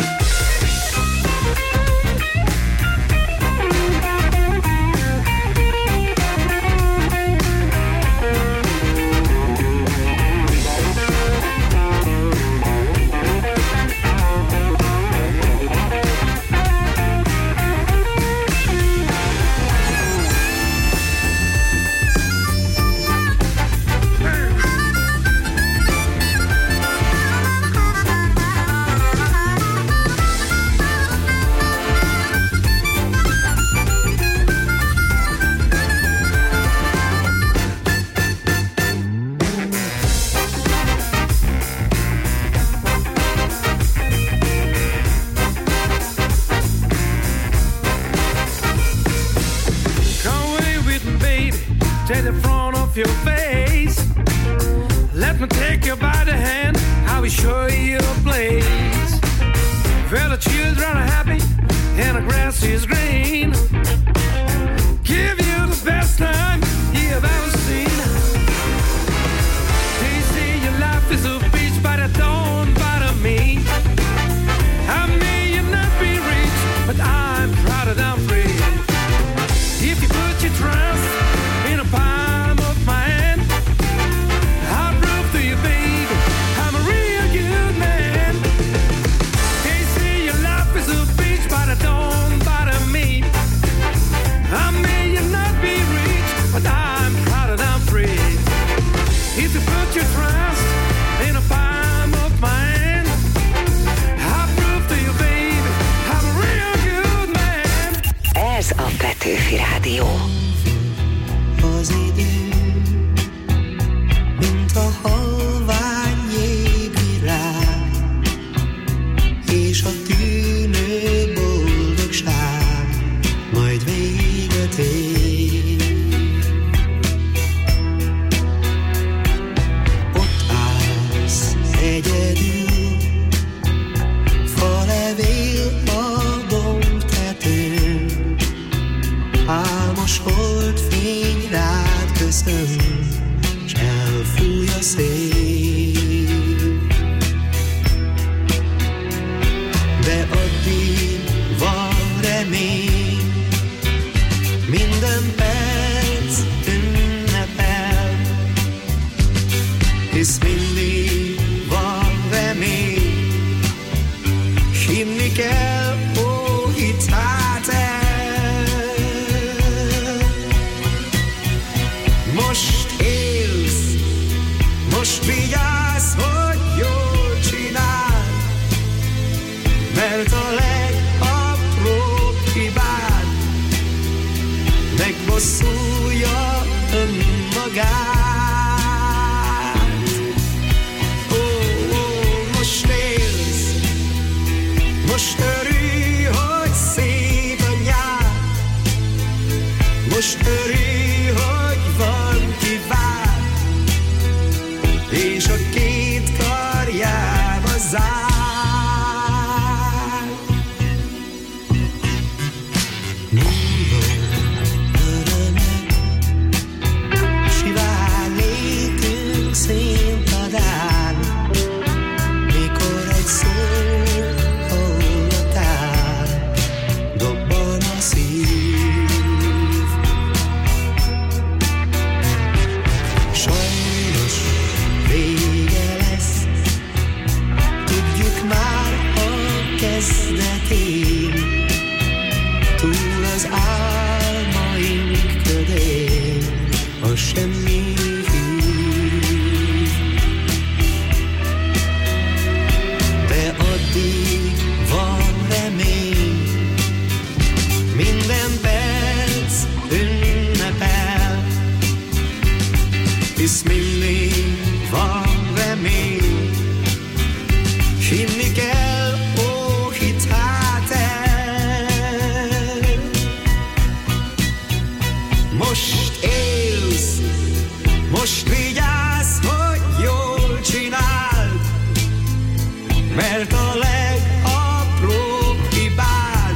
Come away with me, baby, take the front of your face. Let me take you by the hand, I will show you a place where the children are happy and the grass is green. Give you the best time you've ever seen. They say your life is a beach, but it don't bother me. I may not be rich, but I'm proud that I'm free. If you put your trust in the palm of my hand, I'll prove to you, baby, I'm a real good man. They say your life is a beach, but it don't bother me. I may not be rich, but I'm proud that I'm free. If you put your trust in the palm of my hand, I'll prove to you, baby, I'm a real good man. Ez a Petőfi Rádió. Az idő, mint a halvány jégvirág, és a tűnő boldogság majd véget ér. Ott állsz egyedül, falevél a dombtetőn, álmos holdfény rád köszön, s elfúj a szél. De addig van remény, minden perc ünnepel, hisz mindig van remény, s hinni kell, ó, hidd hát el. Most élsz, most vigyázz, hogy jól csinál, mert a legapróbb hibád megbosszulja önmagát. Ó, ó, most élsz, most örülj, hogy szép a nyár, most örülj, hogy van ki vár, és a két karjába zár. Túl az álmaink ködén a semmi hív, de addig van remény, minden perc ünnepel, hisz mindig van remény, s hinni kell, ó, hidd hát el. Most élsz, most vigyázz, hogy jól csináld, mert a legapróbb hibád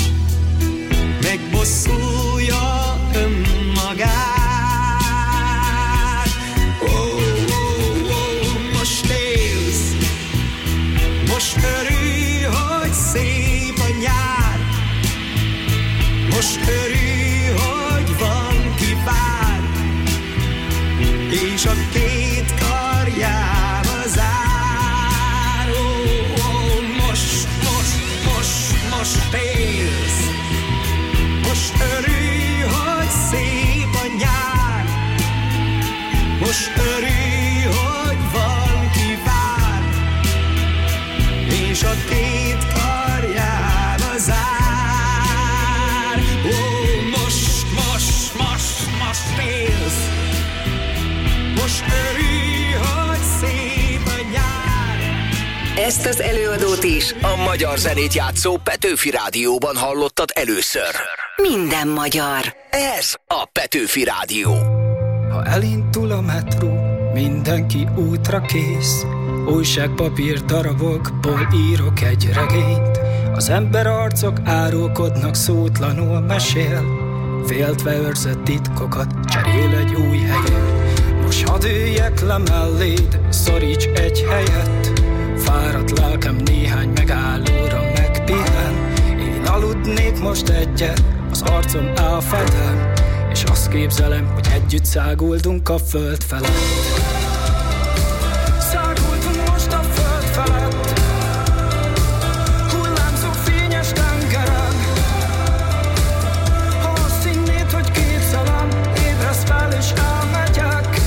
megbosszulja önmagát. Ó, ó, ó, most élsz, most örülj, hogy szép a nyár, most örülj, hogy van ki vár, és a két karjába zár. Ó, ó, most, most, most, most élsz, most örülj, hogy szép a nyár, most örülj, hogy van ki vár, és a két karjába zár. Ó, most, most, most, most élsz, most örülj, hogy szép a nyár. Ezt az előadót is A magyar zenét játszó Petőfi Rádióban hallottad először. minden magyar. Ez a Petőfi Rádió. Ha elindul a metró, mindenki útra kész, újságpapír darabokból írok egy regényt. Az ember arcok árulkodnak, szótlanul mesél, féltve őrzött titkokat cserél egy új helyen. Most hadd üljek le melléd, szoríts egy helyet, fáradt lelkem néhány megállóra megpihen. Én aludnék most egyet, az arcom elfedem, és azt képzelem, hogy együtt száguldunk a föld felett. Száguldunk most a föld felett, hullámzó fényes tengeren. Ha azt hinnéd, hogy képzelem, ébredsz fel és elmegyek.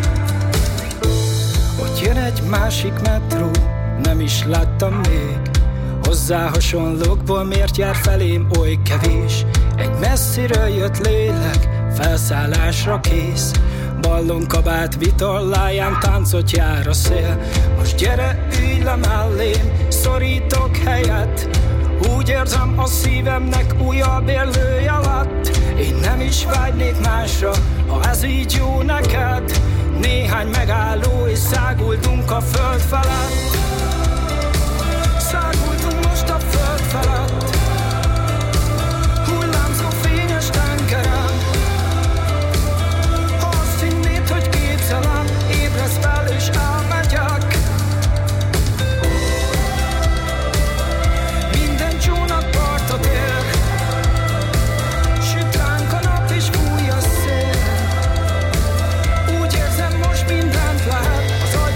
Ott jön egy másik metró, nem is láttam még, hozzá hasonlókból miért jár felém oly kevés. Egy messziről jött lélek, felszállásra kész, ballonkabát vitorláján táncot jár a szél. Most gyere, ülj le mellém, szorítok helyet, úgy érzem a szívemnek újabb érlője alatt. Én nem is vágynék másra, ha ez így jó neked. Néhány megálló és száguldunk a föld felett. Száguldunk most a föld felett, hullámzó fényes tengeren. Ha azt hinnéd, hogy képzelem, ébredsz fel és elmegyek. Minden csónak partot ér, süt ránk a nap és fúj a szél. Úgy érzem, most mindent lehet, az agy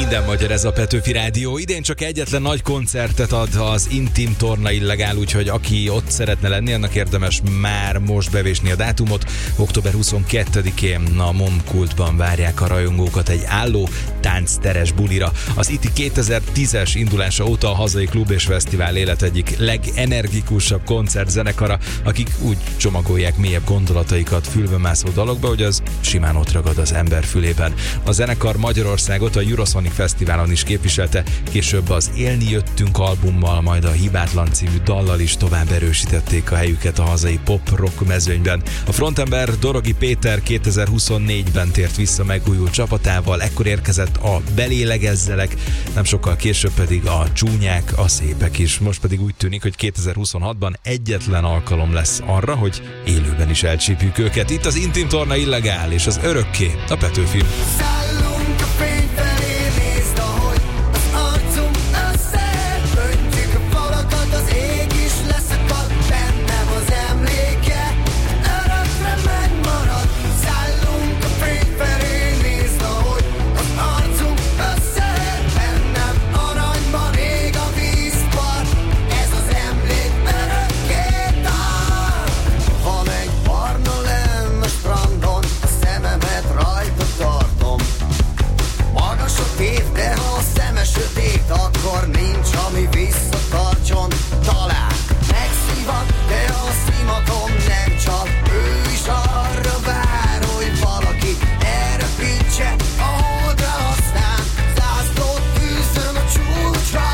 Minden magyar, ez a Petőfi Rádió. Idén csak egyetlen nagy koncertet ad az Intim Torna Illegál, úgyhogy aki ott szeretne lenni, annak érdemes már most bevésni a dátumot. október huszonkettedikén a Momkultban várják a rajongókat egy álló táncteres bulira. Az i té kétezer-tízes indulása óta a hazai klub és fesztivál élet egyik legenergikusabb koncertzenekara, akik úgy csomagolják mélyebb gondolataikat fülbemászó dalokba, hogy az simán ott ragad az ember fülében. A zenekar Magyarországot a Eurosonic Fesztiválon is képviselte, később az Élni jöttünk albummal, majd a Hibátlan című dallal is tovább erősítették a helyüket a hazai pop-rock mezőnyben. A frontember Dorogi Péter kétezer-huszonnégyben tért vissza megújult csapatával, ekkor érkezett a Belélegezzelek, nem sokkal később pedig a Csúnyák, a Szépek is. Most pedig úgy tűnik, hogy kétezer-huszonhatban egyetlen alkalom lesz arra, hogy élőben is elcsípjük őket. Itt az Intim Torna Illegál és az Örökké, a Petőfi. Szállunk a fény felé, nézd, ahogy az arcunk összeöntjük a falakat, az ég is leszakad, bennem az emléke, örökre megmarad. Szállunk a fény felé, nézd, ahogy az arcunk összeönt, bennem aranyban ég a vízpart, ez az emlék örökké tart. Van egy barna lenn a strandon, a szememet rajta tartom. Magas a tév, de ha a szeme sötét, akkor nincs, ami visszatartson. Talán megszívat, de a szimatom nem csal. Ő is arra vár, hogy valaki elrepítse a holdra, aztán zászlót tűzön a csúcsra.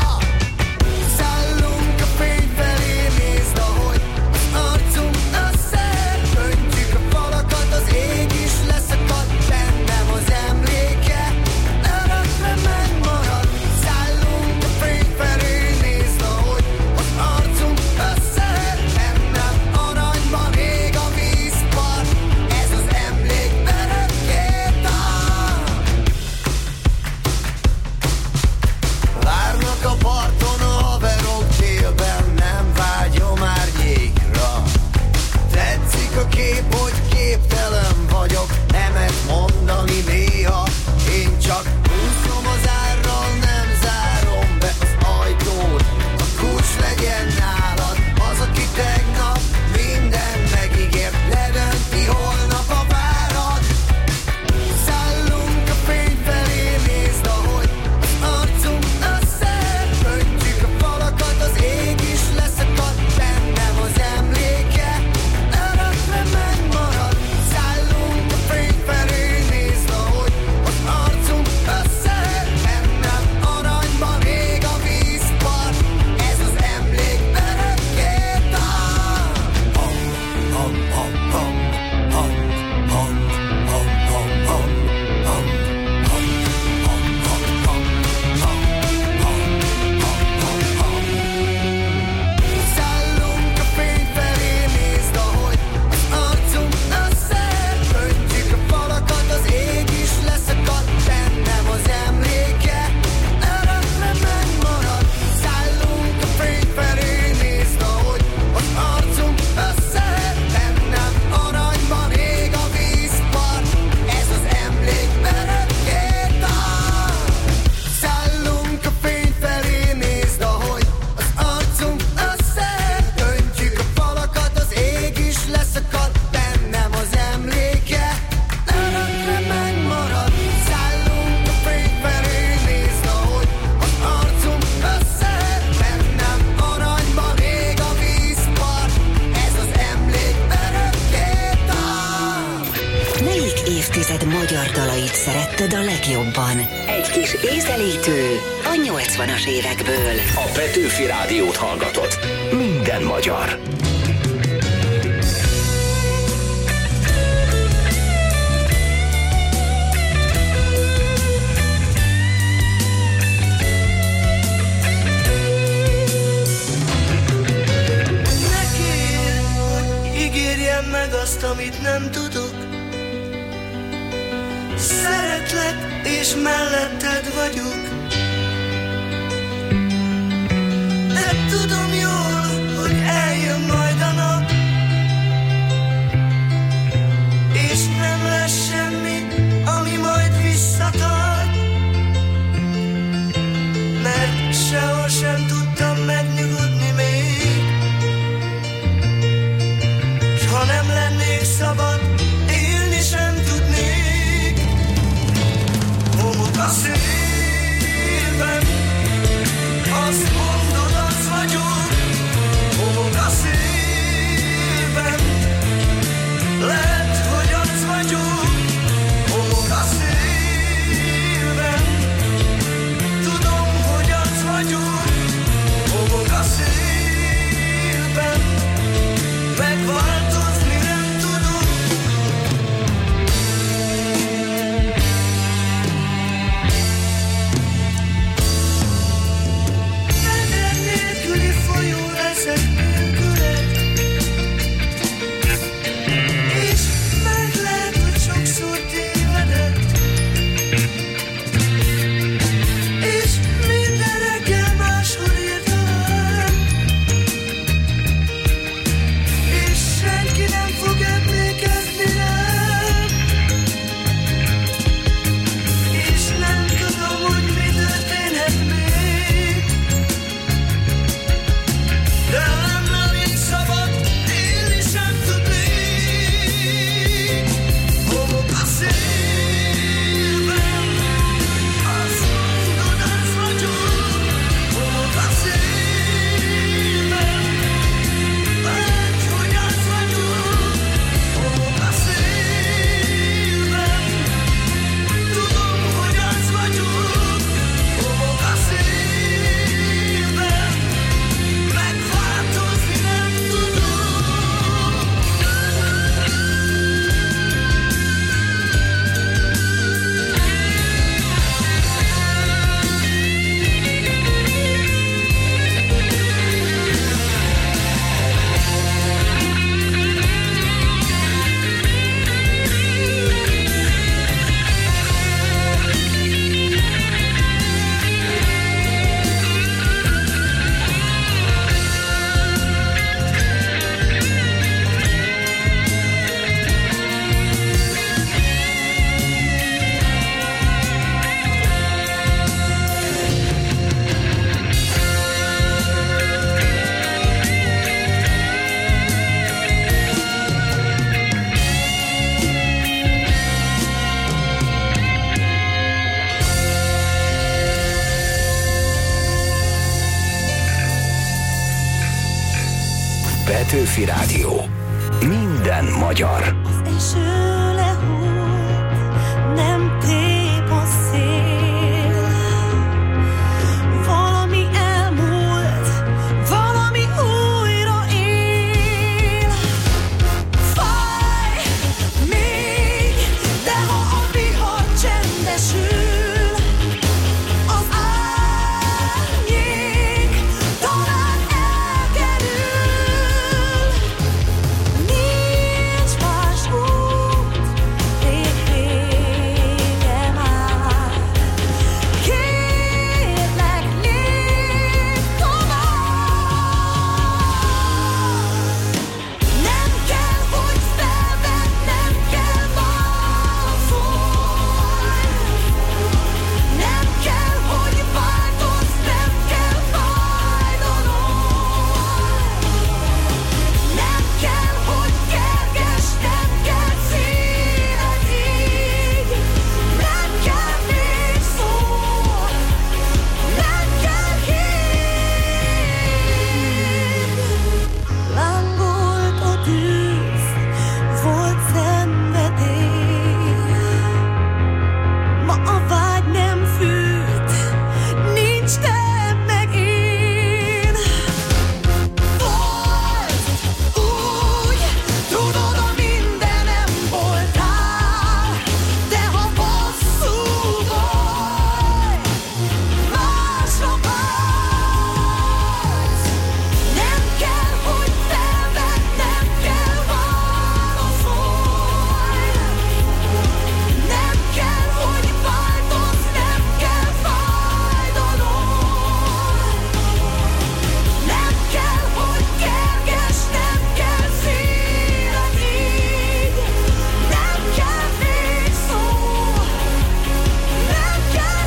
Szállunk a fény felé, nézd, ahogy az arcunk összeöntjük a falakat, az ég is leszakad, bennem az emléke, örökre megmarad. Szállunk a fény felé, nézd, ahogy az arcunk összeönt, bennem aranyban ég a vízpart, ez az emlék örökké tart. Várnak a parton a haverok, délben nem vágyom árnyékra. Tetszik a kép, hogy képtelen vagyok nemet mondani néha. Én csak úszom az árral, nem zárom be az ajtót. A kulcs legyen nálad, az, aki tegnap minden megígért, ledönti holnap a várad. Szállunk a fény felé, nézd, ahogy az arcunk összeöntjük a falakat, az ég is leszakad, bennem az emléke, örökre megmarad. Szállunk a fény felé, nézd, ahogy az arcunk összeönt, bennem aranyban ég a vízpart, ez az emlék örökké tart. Hom, hom, hom, hom, hom, hom, hom, hom, hom, hom, hom, hom, hom, hom, hom, hom, hom, hom. Szállunk a fény felé, nézd, ahogy az arcunk összeöntjük a falakat, az ég is leszakad, bennem az emléke, örökre megmarad. Szállunk a fény felé, nézd, ahogy az arcunk összeönt, bennem aranyban ég a vízpart, ez az emlék örökké tart. Szállunk a fény felé, nézd, ahogy az arcunk összeönt, öntjük a falakat, az ég is leszakad, bennem az emléke, örökre megmarad. Szállunk a fény felé, nézd, ahogy az arcunk összeönt, bennem aranyban ég a vízpart, ez az emlék örökké tart. Melyik évtized magyar dalait szeretted a legjobban? Egy kis ízelítő a nyolcvanas évekből. A Petőfi Rádiót hallgatod. Minden magyar. Ne kérj, hogy ígérjem meg azt, amit nem tudok. Szeretlek, és melletted vagyok. De tudom jól, hogy eljön majd a nap, és nem lesz semmi, ami majd visszatart. Petőfi Rádió. Minden magyar. Eső lehúlt, nem tép a szél. Valami elmúlt, valami újra él. Fáj még, de ha a vihar csendesül, az árnyék talán elkerül. Nincs más út, rég vége már. Kérlek, lépj tovább. Nem kell, hogy felvedd, nem kell válaszolj. Nem kell, hogy változz, nem kell fájdalom. Nem kell, hogy kerges, nem kell színed így. Nem kell még szó, nem kell híd. Lángolt a tűz, volt szenvedély. Ma a vágy nem fűt, nincs te meg én. Volt úgy, tudod, a mindenem voltál, de ha hosszú vagy, másra válsz. Nem kell, hogy felvedd, nem kell válaszolj. Nem kell, hogy változz, nem kell fájdalom. Nem kell, hogy kerges, nem kell színed így. Nem kell még szó, nem kell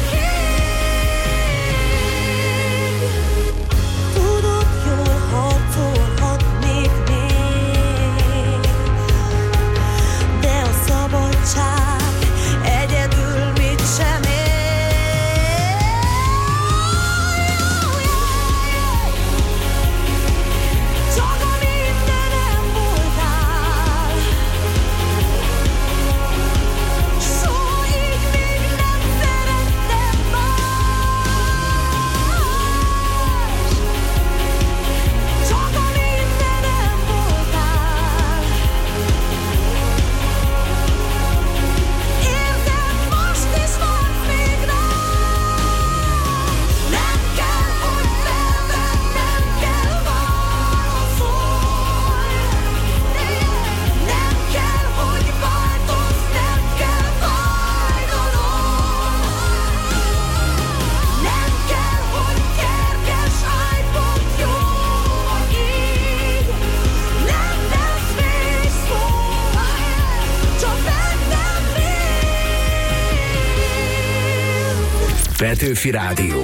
híd. Tudod, jól harcolhatnék még, de a szabadság egyedül mit sem ér. Csak a mindenem voltál, soha így még nem szerettem más. Csak a mindenem voltál. Érzem, most is vársz még rám. Nem kell, hogy felvedd, nem kell válaszolj. Nem kell, hogy változz, nem kell fájdalom. Nem kell, hogy kerges, állj pont jó így. Nem lesz még szó, csak bennem légy. Petőfi Rádió.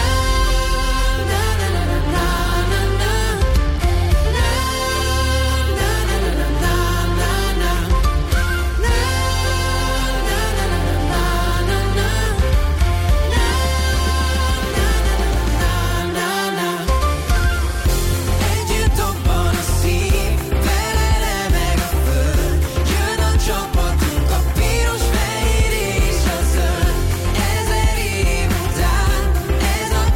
Együtt dobban a szív, vele remeg a föld. Jön a csapatunk, a piros, fehér és a zöld. Ezer év után, ez a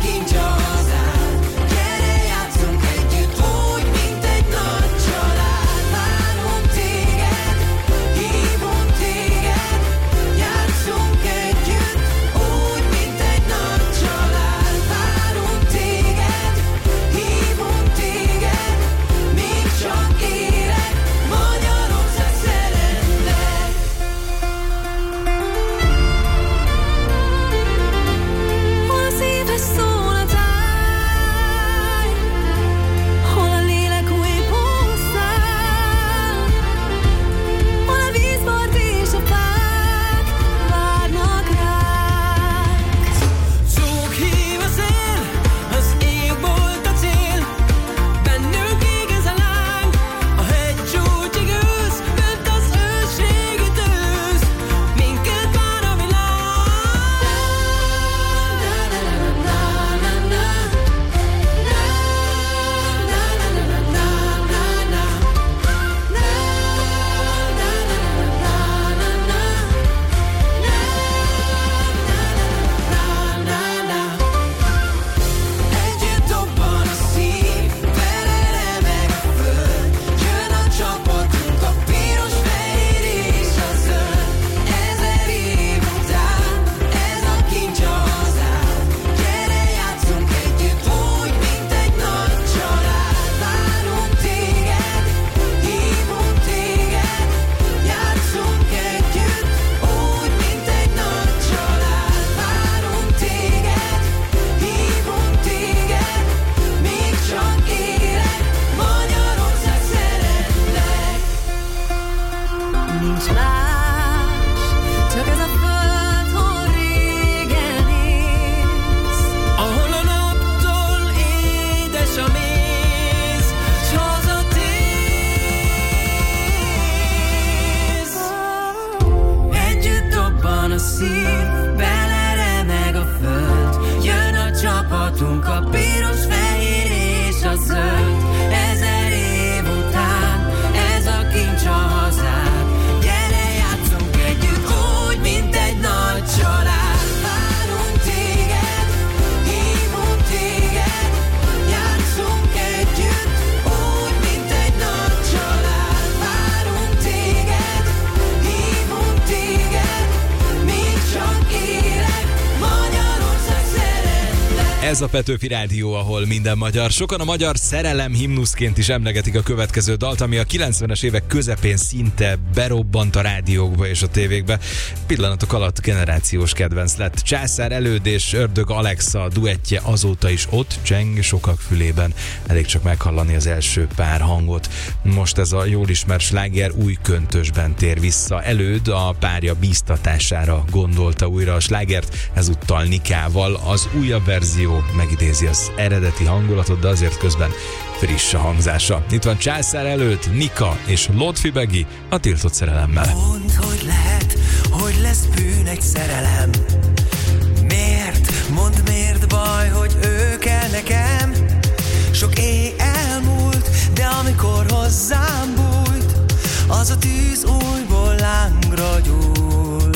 Ez a Petőfi Rádió, ahol minden magyar. Sokan a magyar szerelem himnuszként is emlegetik a következő dalt, ami a kilencvenes évek közepén szinte berobbant a rádiókba és a tévékbe. Pillanatok alatt generációs kedvenc lett. Császár Előd és Ördög Alexa duettje azóta is ott cseng sokak fülében. Elég csak meghallani az első pár hangot. Most ez a jól ismert sláger új köntösben tér vissza. Előd a párja bíztatására gondolta újra a slágert, ezúttal Nikával. Az újabb verzió megidézi az eredeti hangulatot, de azért közben friss a hangzása. Itt van Császár Előd, Nika és Lotfi Begi a Tiltott szerelemmel. Mondd, hogy lehet, hogy lesz bűn egy szerelem. Miért? Mondd, miért baj, hogy ő kell nekem? Sok éj elmúlt, de amikor hozzám bújt, az a tűz újból lángra gyújt.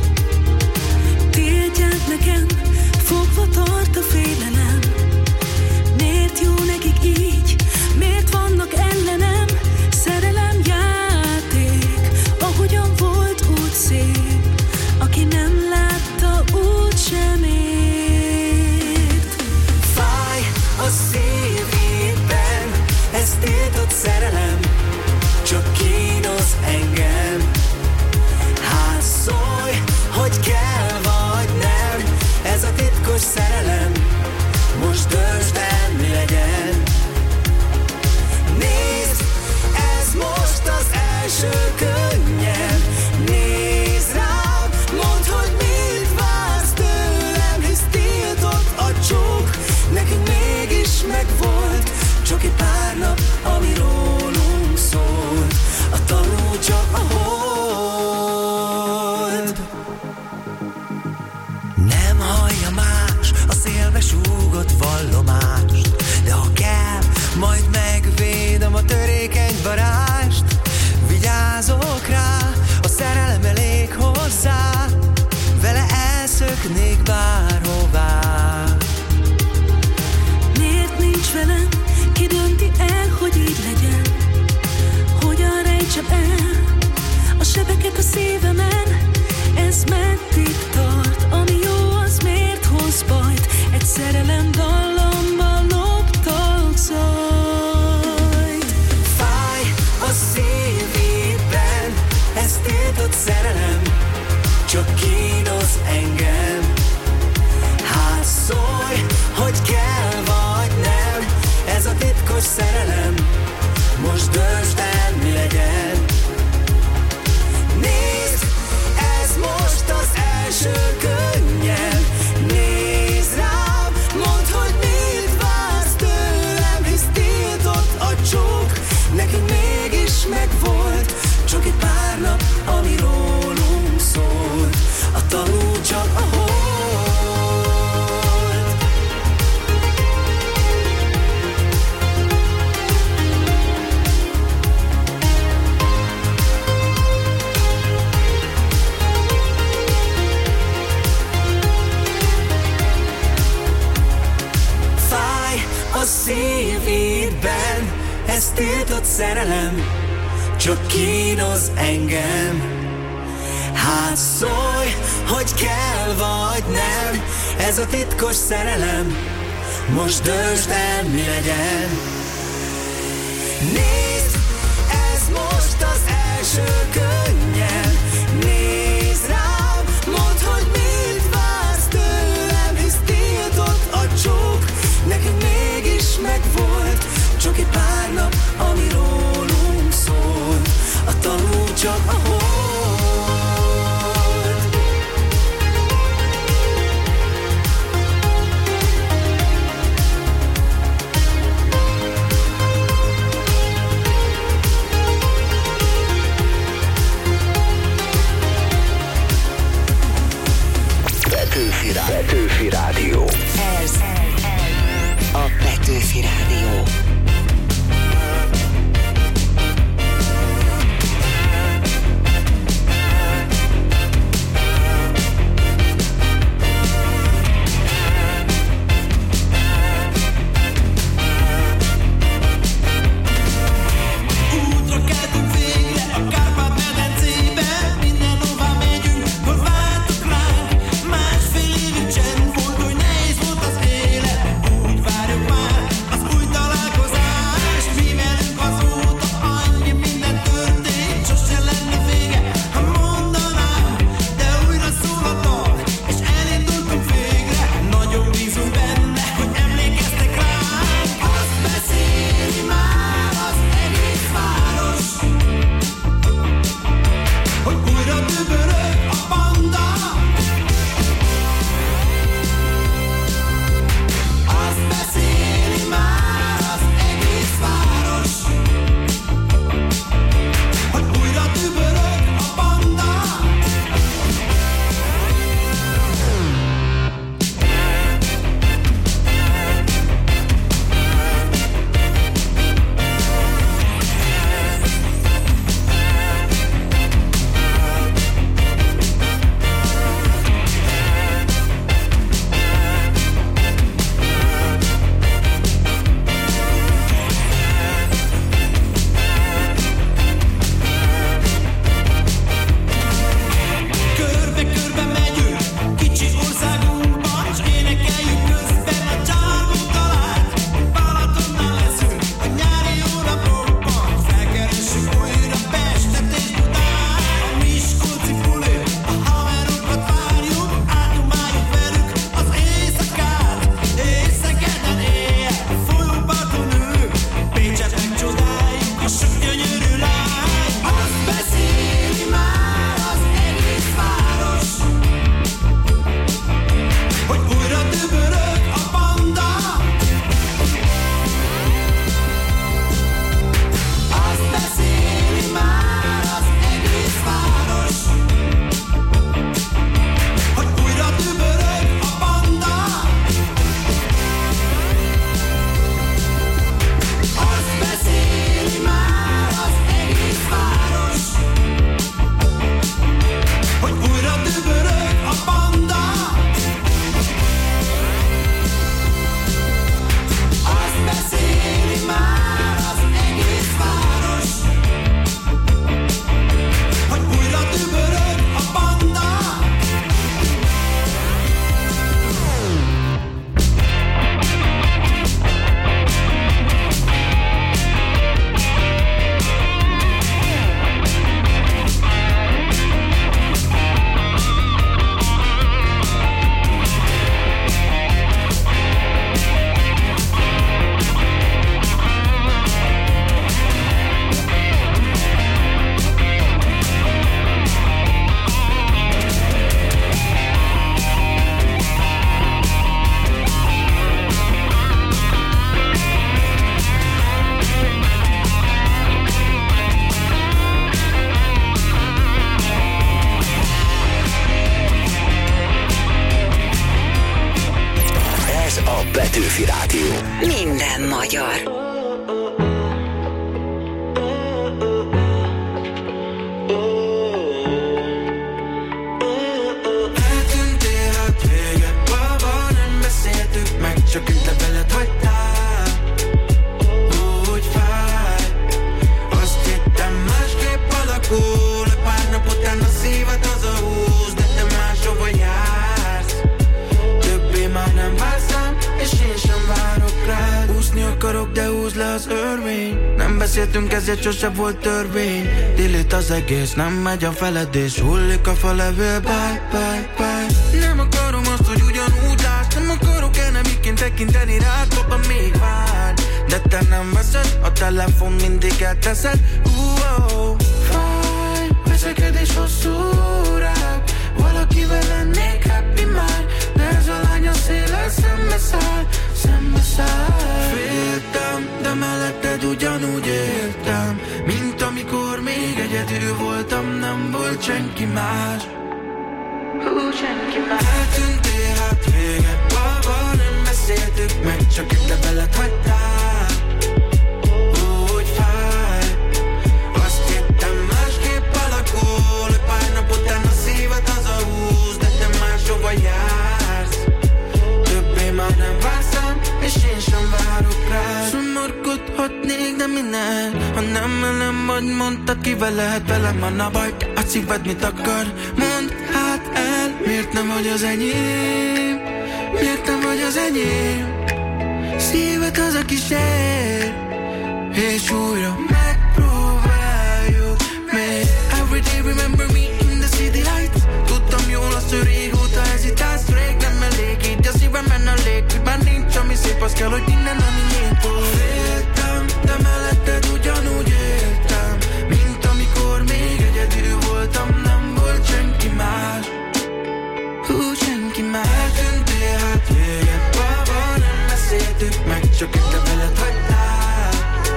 Tiltják nekem, fogva tart a félelem. Miért jó nekik így? Miért vannak ellenem? Szerelem játék, ahogyan volt úgy szép. Aki nem látta, úgy sem ért. Fáj a szívében, ez tiltott szerelem. Csak kínoz engem. Hát szólj, hogy kell vagy nem. Ez a titkos szerelem. Most döntsd el, mi legyen. Nézd, ez most az első könnyed. Nézd rám, mondd, hogy mit vársz tőlem. Hisz tiltott a csók, nekünk mégis megvolt. Csak egy pár nap, ami rólunk szólt. A tanú csak a hold. Nem hallja más a szélbe súgott vallomást, de ha kell, majd megvédem a törékeny varást. Vigyázok rá, a szerelem elég hozzá, vele elszöknék bárhová. Miért nincs velem? Ki dönti el, hogy így legyen? Hogyan rejtsem el a sebeket a szívemen? Ez meddig tart? Ami jó, az miért hoz bajt? Egy szerelem dallamban loptak zajt. Fáj a szívében, ez tiltott szerelem. Csak kínoz engem. Hát szólj, hogy kell vagy nem. Ez a titkos szerelem. Most döntsd el, mi legyen. Nézd, ez most az első könnyed. Nézd rám, mondd, hogy mit vársz tőlem. Hisz tiltott a csók, nekünk mégis megvolt. Csak egy pár nap, ami rólunk szólt. A tanú csak a hold. A szívidben, ez tiltott szerelem. Csak kínoz engem. Hát szólj, hogy kell vagy nem. Ez a titkos szerelem. Most döntsd el, mi legyen. Nézd, ez most az első könnyed. Nézd rám, mondd, hogy mit vársz tőlem. Hisz tiltott a csók, nekünk mégis megvolt. Csak egy pár nap, ami rólunk szólt. A tanú csak a hold. Petőfi Rádió. Petőfi Rádió. Ez a Petőfi Rádió. Másfél évig csend volt, hogy nehéz volt az élet. minden magyar. Eltűntél, hát vége, baba, nem beszéltük meg, csak itt levelet hagytál. Úgy fáj, azt hittem másképp alakul, pár nap után a szívet hazahúz, de te máshova jársz. Többé már nem vársz rám, és én sem várok rád. Úszni akarok, de húzd le az örvény. Nem beszéltünk, ezért sose volt törvény. Delete az egész, nem megy a feledés. Hullik a falevél, bye, bye, bye. Nem akarom azt, hogy ugyanúgy látsz. Nem akarok enemiként tekinteni rád, baba, még vár. De te nem veszed, a telefon mindig elteszed. Uh-oh, fáj, veszekedés hosszú órák. Valakivel lennék happy már, de ez a lány a széllel szembe száll, szembe száll. Féltem, de melletted ugyanúgy éltem, mint amikor még egyedül voltam, nem volt senki más. Hú, senki más. Eltűntél, hát vége, baba, nem beszéltük meg, csak itt levelet hagytál. Úgy fáj, azt hittem másképp alakul, pár nap után a szívet hazahúz, de te máshova jársz. Többé már nem vársz rám, és én sem várok rád. Szomorkodhatnék, de minek? Ha nem velem vagy, mondtad, kivel lehet, velem van a baj, te a szíved mit akar? Mondd hát el, miért nem vagy az enyém? Miért nem vagy az enyém? Szíved az, aki sér, és újra megpróbáljuk még. Every day remember me in the city lights. Tudtam jól azt, hogy régóta hezitálsz. Rég nem elég, így a szívemen a lég. Már nincs, ami szép, az kell, hogy innen, ami nyílt volt. Féltem, de melletted ugyanúgy éltem, mint amikor még egyedül voltam, nem volt senki más. Hú, senki más. Eltűntél, hát vége, baba, nem beszéltük meg, csak itt a veled hagytál.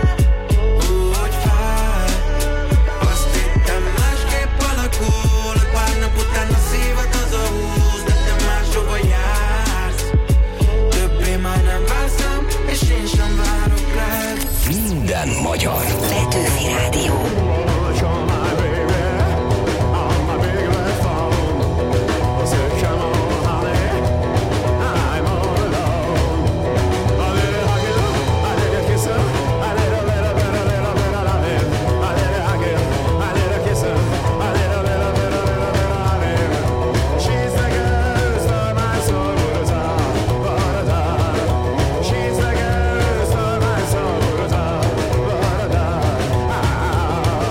Úgy fáj, azt hittem másképp alakul, pár nap után a szívet hazahúz, de te máshova jársz. Többé már nem vársz rám, és én sem várok rád. Minden magyar. Petőfi Rádió. She's the girl, so my soul.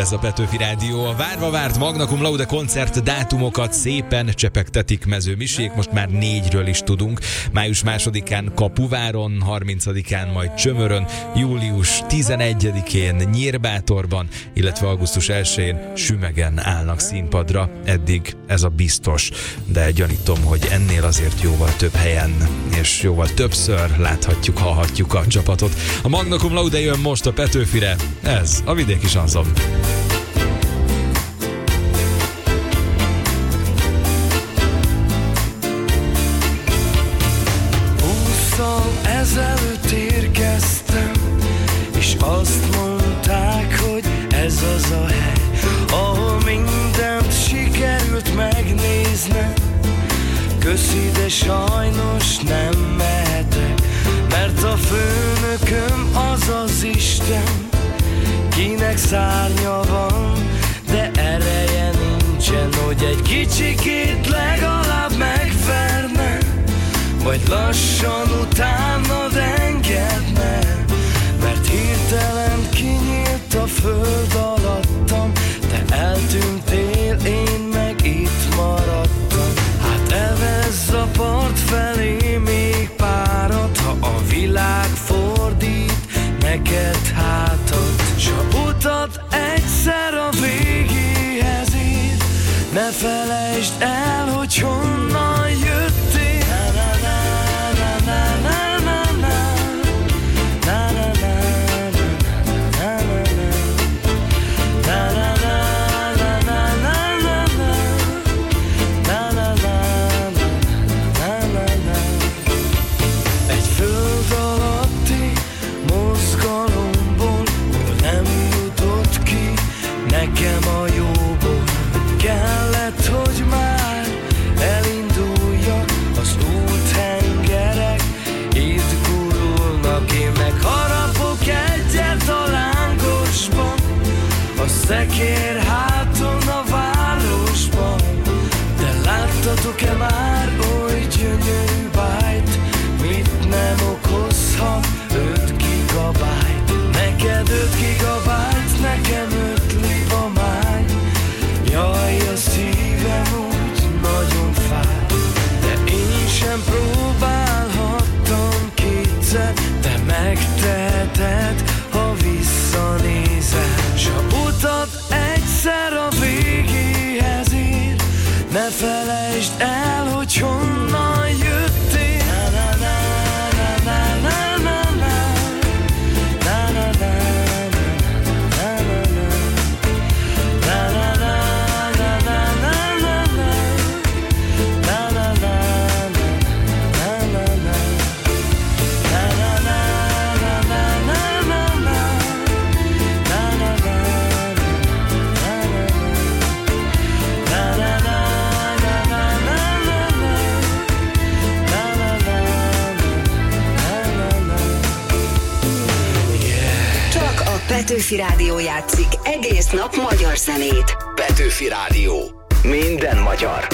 ez a Petőfi Rádió. A várva várt Magna Cum Laude koncert dátumokat szépen csepegtetik Mező Misék, most már négyről is tudunk. május másodikán Kapuváron, harmincadikán majd Csömörön, július tizenegyedikén Nyírbátorban, illetve augusztus elsején Sümegen állnak színpadra. Eddig ez a biztos, de gyanítom, hogy ennél azért jóval több helyen és jóval többször láthatjuk, hallhatjuk a csapatot. A Magna Cum Laude jön most a Petőfire, ez a Vidéki Sanzon. Húszszal ezelőtt érkeztem, és azt mondták, hogy ez az a hely, ahol mindent sikerült megnéznem. Köszi, de sajnos nem mehetek, mert a főnököm az az Isten, kinek szárnya van, de ereje nincsen, hogy egy kicsikét legalább megverne, vagy lassan utánad engedne, mert hirtelen kinyílt a föld alattam, te eltűntél, én meg itt maradtam. Hát evezz a part felé még párat, ha a világ fordít neked hátat, s a utat egyszer a végéhez ér, ne felejtsd el, hogy honnan jöttél. Nekem a jóból kellett, hogy már elinduljak, az úthengerek itt gurulnak, én meg harapok egyet a lángosban, a szekér háton a városban. De láttatok-e már oly gyönyörű bájt, mit nem okozhat öt gigabájt? Neked öt gigabájt, nekem öt libamány. Jaj, a szívem úgy nagyon fáj, de én sem próbálhattam kétszer, te megteheted, ha visszanézel, s a utat egyszer a végéhez ér, ne felejtsd el, hogy honnan jöttél. Na, na, na, na, na, na, na, na. Petőfi Rádió játszik egész nap magyar zenét. Petőfi Rádió. Minden magyar.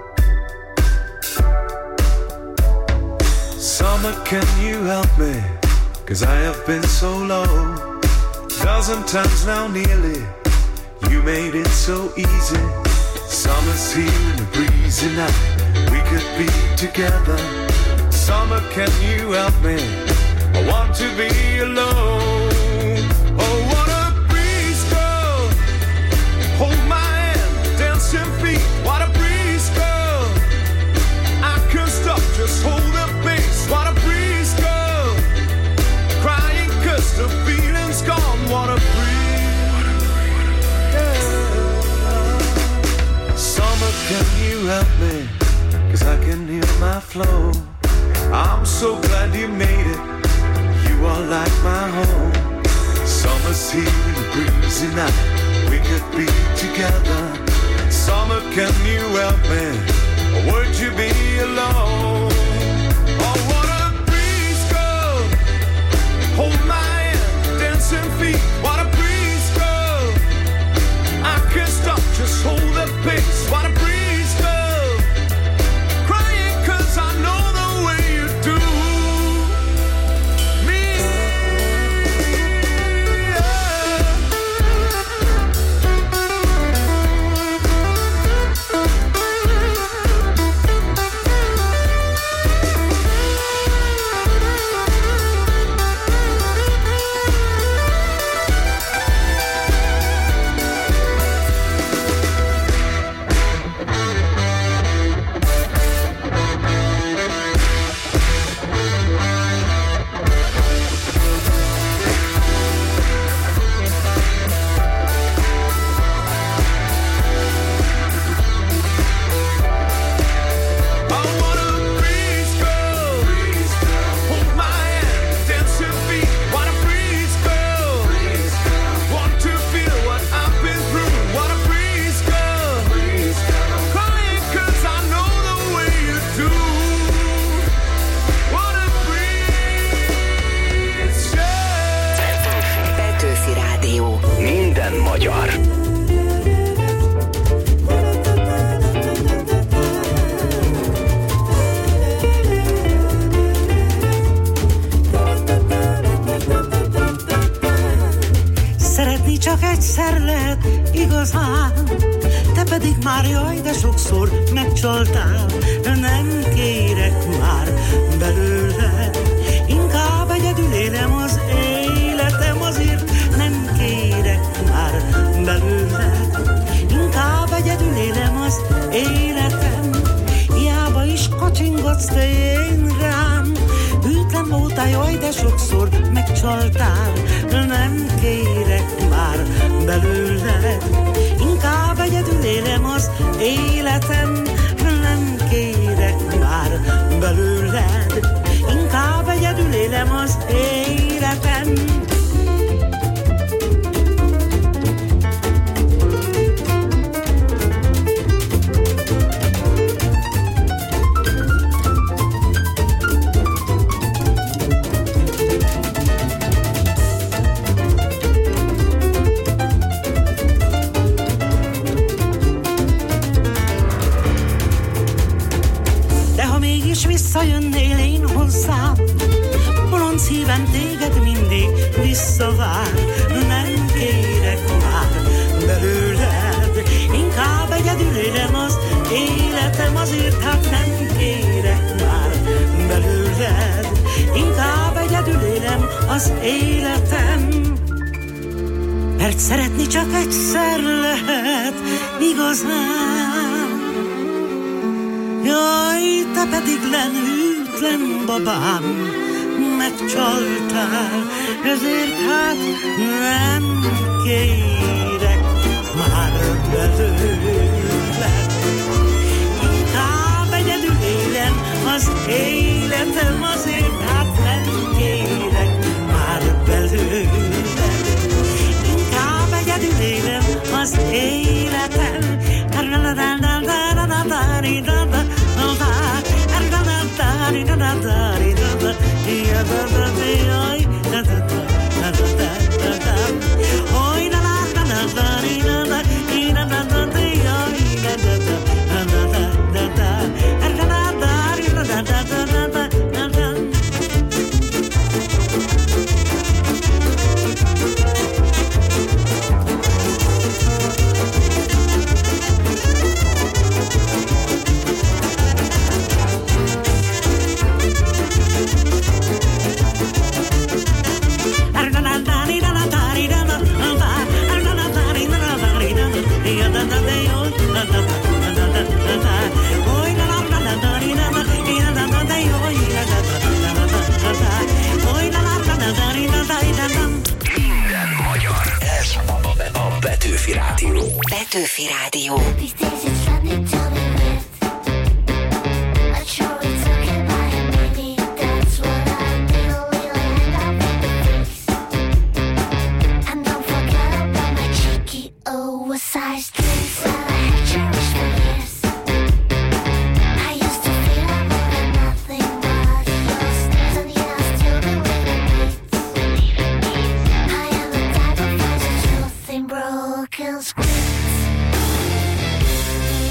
Summer, can you help me? Cause I have been so low. Dozen times now nearly you made it so easy. Summer's here and a breezy night, we could be together. Summer, can you help me? I want to be alone. Oh, what a breeze, girl. Hold my hand, dancing feet. What a breeze, girl. I can't stop, just hold the pace. What a breeze, girl. Crying cause the feeling's gone. What a breeze. Yeah. Summer, can you help me? Cause I can hear my flow. I'm so glad you made it. You are like my home. Summer's here in a breezy night, we could be together. Summer, can you help me? Or would you be alone? Oh, what a breeze, girl. Hold my hand, dancing feet. What a breeze, girl. I can't stop, just hold the pace. What a breeze, girl. Crying cause I know the way you do. Me. igazán. Te pedig már jaj, de sokszor megcsaltál. Nem kérek már belőled, inkább egyedül élem az életem, azért nem kérek már belőled, inkább egyedül élem az életem. Hiába is kacsingatsz te én rám, hűtlen voltál, jaj, de sokszor megcsaltál. Nem kérek már belőled, inkább egyedül élem az életem. Nem kérek már belőled, inkább egyedül élem az életem. Visszajönnél én hozzám, bolond szívem téged mindig visszavár. Nem kérek már belőled, inkább egyedül élem az életem, azért hát nem kérek már belőled, inkább egyedül élem az életem. Mert szeretni csak egyszer lehet igazán. Jaj, te pedig len hűtlen babám, megcsaltál, ezért hát nem kérek már belőled. Inkább egyedül élem az életem, azért hát nem kérek már belőled. Inkább egyedül élem az életem. Petőfi Rádió. Petőfi Rádió. Broken scripts.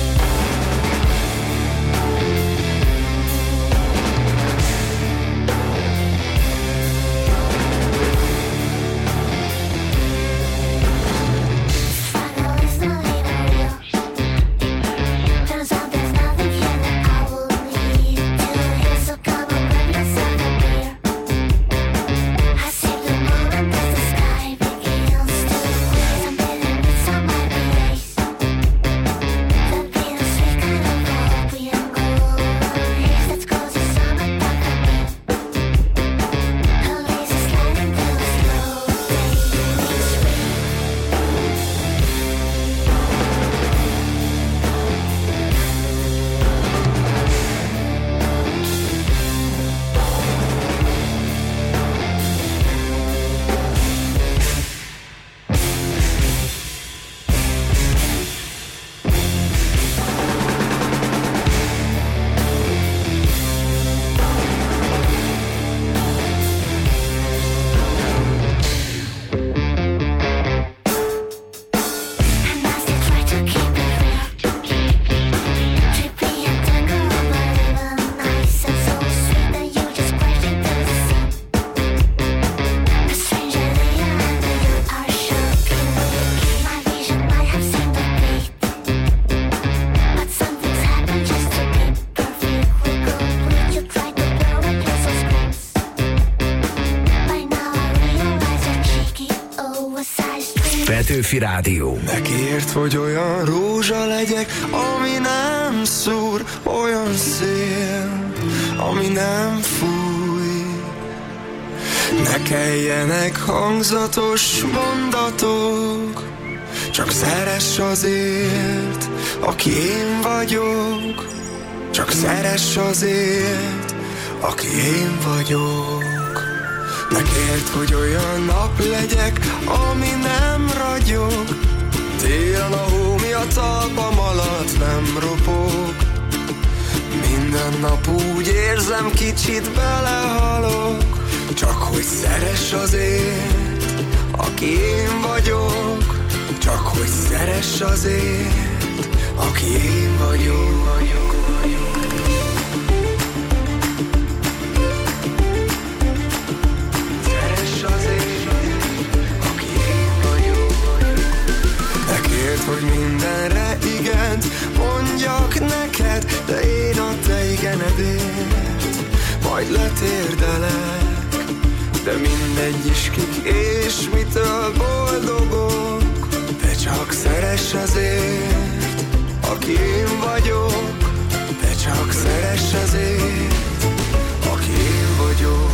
Petőfi Rádió. Megért, hogy olyan rózsa legyek, ami nem szúr, olyan szél, ami nem fúj. Ne kelljenek hangzatos mondatok, csak szeress azért, aki én vagyok. Csak szeress azért, aki én vagyok. Megért, hogy olyan nap legyek, ami nem ragyog. Télen a hó miatt talpam alatt nem ropog. Minden nap úgy érzem, kicsit belehalok. Csak hogy szeress azért, aki én vagyok. Csak hogy szeress azért, aki én vagyok, vagyok, vagyok. Szeress azért, aki én vagyok, vagyok. Megért, hogy mindenre igent mondjak neked, de én a te igenedért majd letérdelek. De mindegy is kik és mitől boldogok. Te csak szeress azért, aki én vagyok. Te csak szeress azért, aki én vagyok.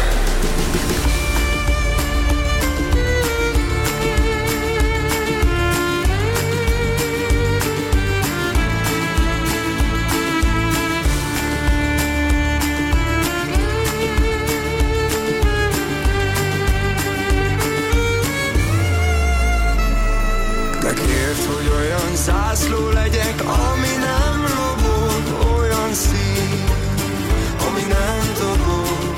Megért, hogy olyan zászló legyek, ami nem lobog, olyan szín, ami nem dobog.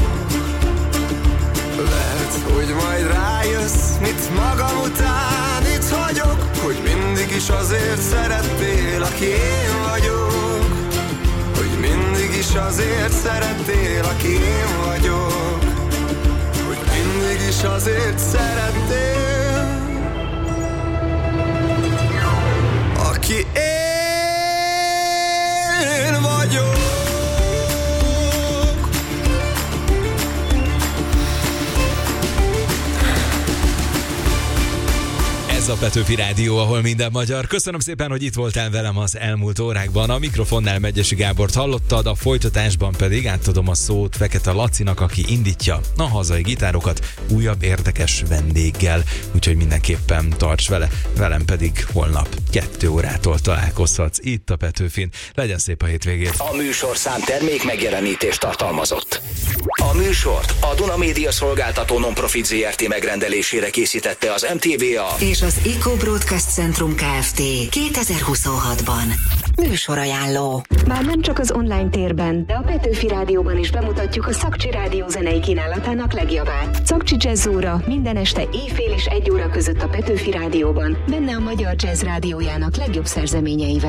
Lehet, hogy majd rájössz, mit magam után itt hagyok, hogy mindig is azért szerettél, aki én vagyok. Hogy mindig is azért szerettél, aki én vagyok. Hogy mindig is azért szerettél, aki én vagyok. Ez a Petőfi Rádió, ahol minden magyar. Köszönöm szépen, hogy itt voltál velem az elmúlt órákban. A mikrofonnál Megyesi Gábort hallottad, a folytatásban pedig átadom a szót Fekete Lacinak, aki indítja a hazai gitárokat újabb érdekes vendéggel. Úgyhogy mindenképpen tarts vele, velem pedig holnap kettő órától találkozhatsz itt a Petőfin. Legyen szép a hétvégét. A műsorszám termék megjelenítést tartalmazott. A műsort a Duna Média Szolgáltató Nonprofit zé er té megrendelésére készítette az em té vé á és az Eco Broadcast Centrum Kft. kétezer-huszonhatban. Műsorajánló. Már nem csak az online térben, de a Petőfi Rádióban is bemutatjuk a Szakcsi Rádió zenei kínálatának legjavát. Szakcsi Jazz óra minden este éjfél és egy óra között a Petőfi Rádióban, benne a magyar jazz rádiójának legjobb szerzeményeivel.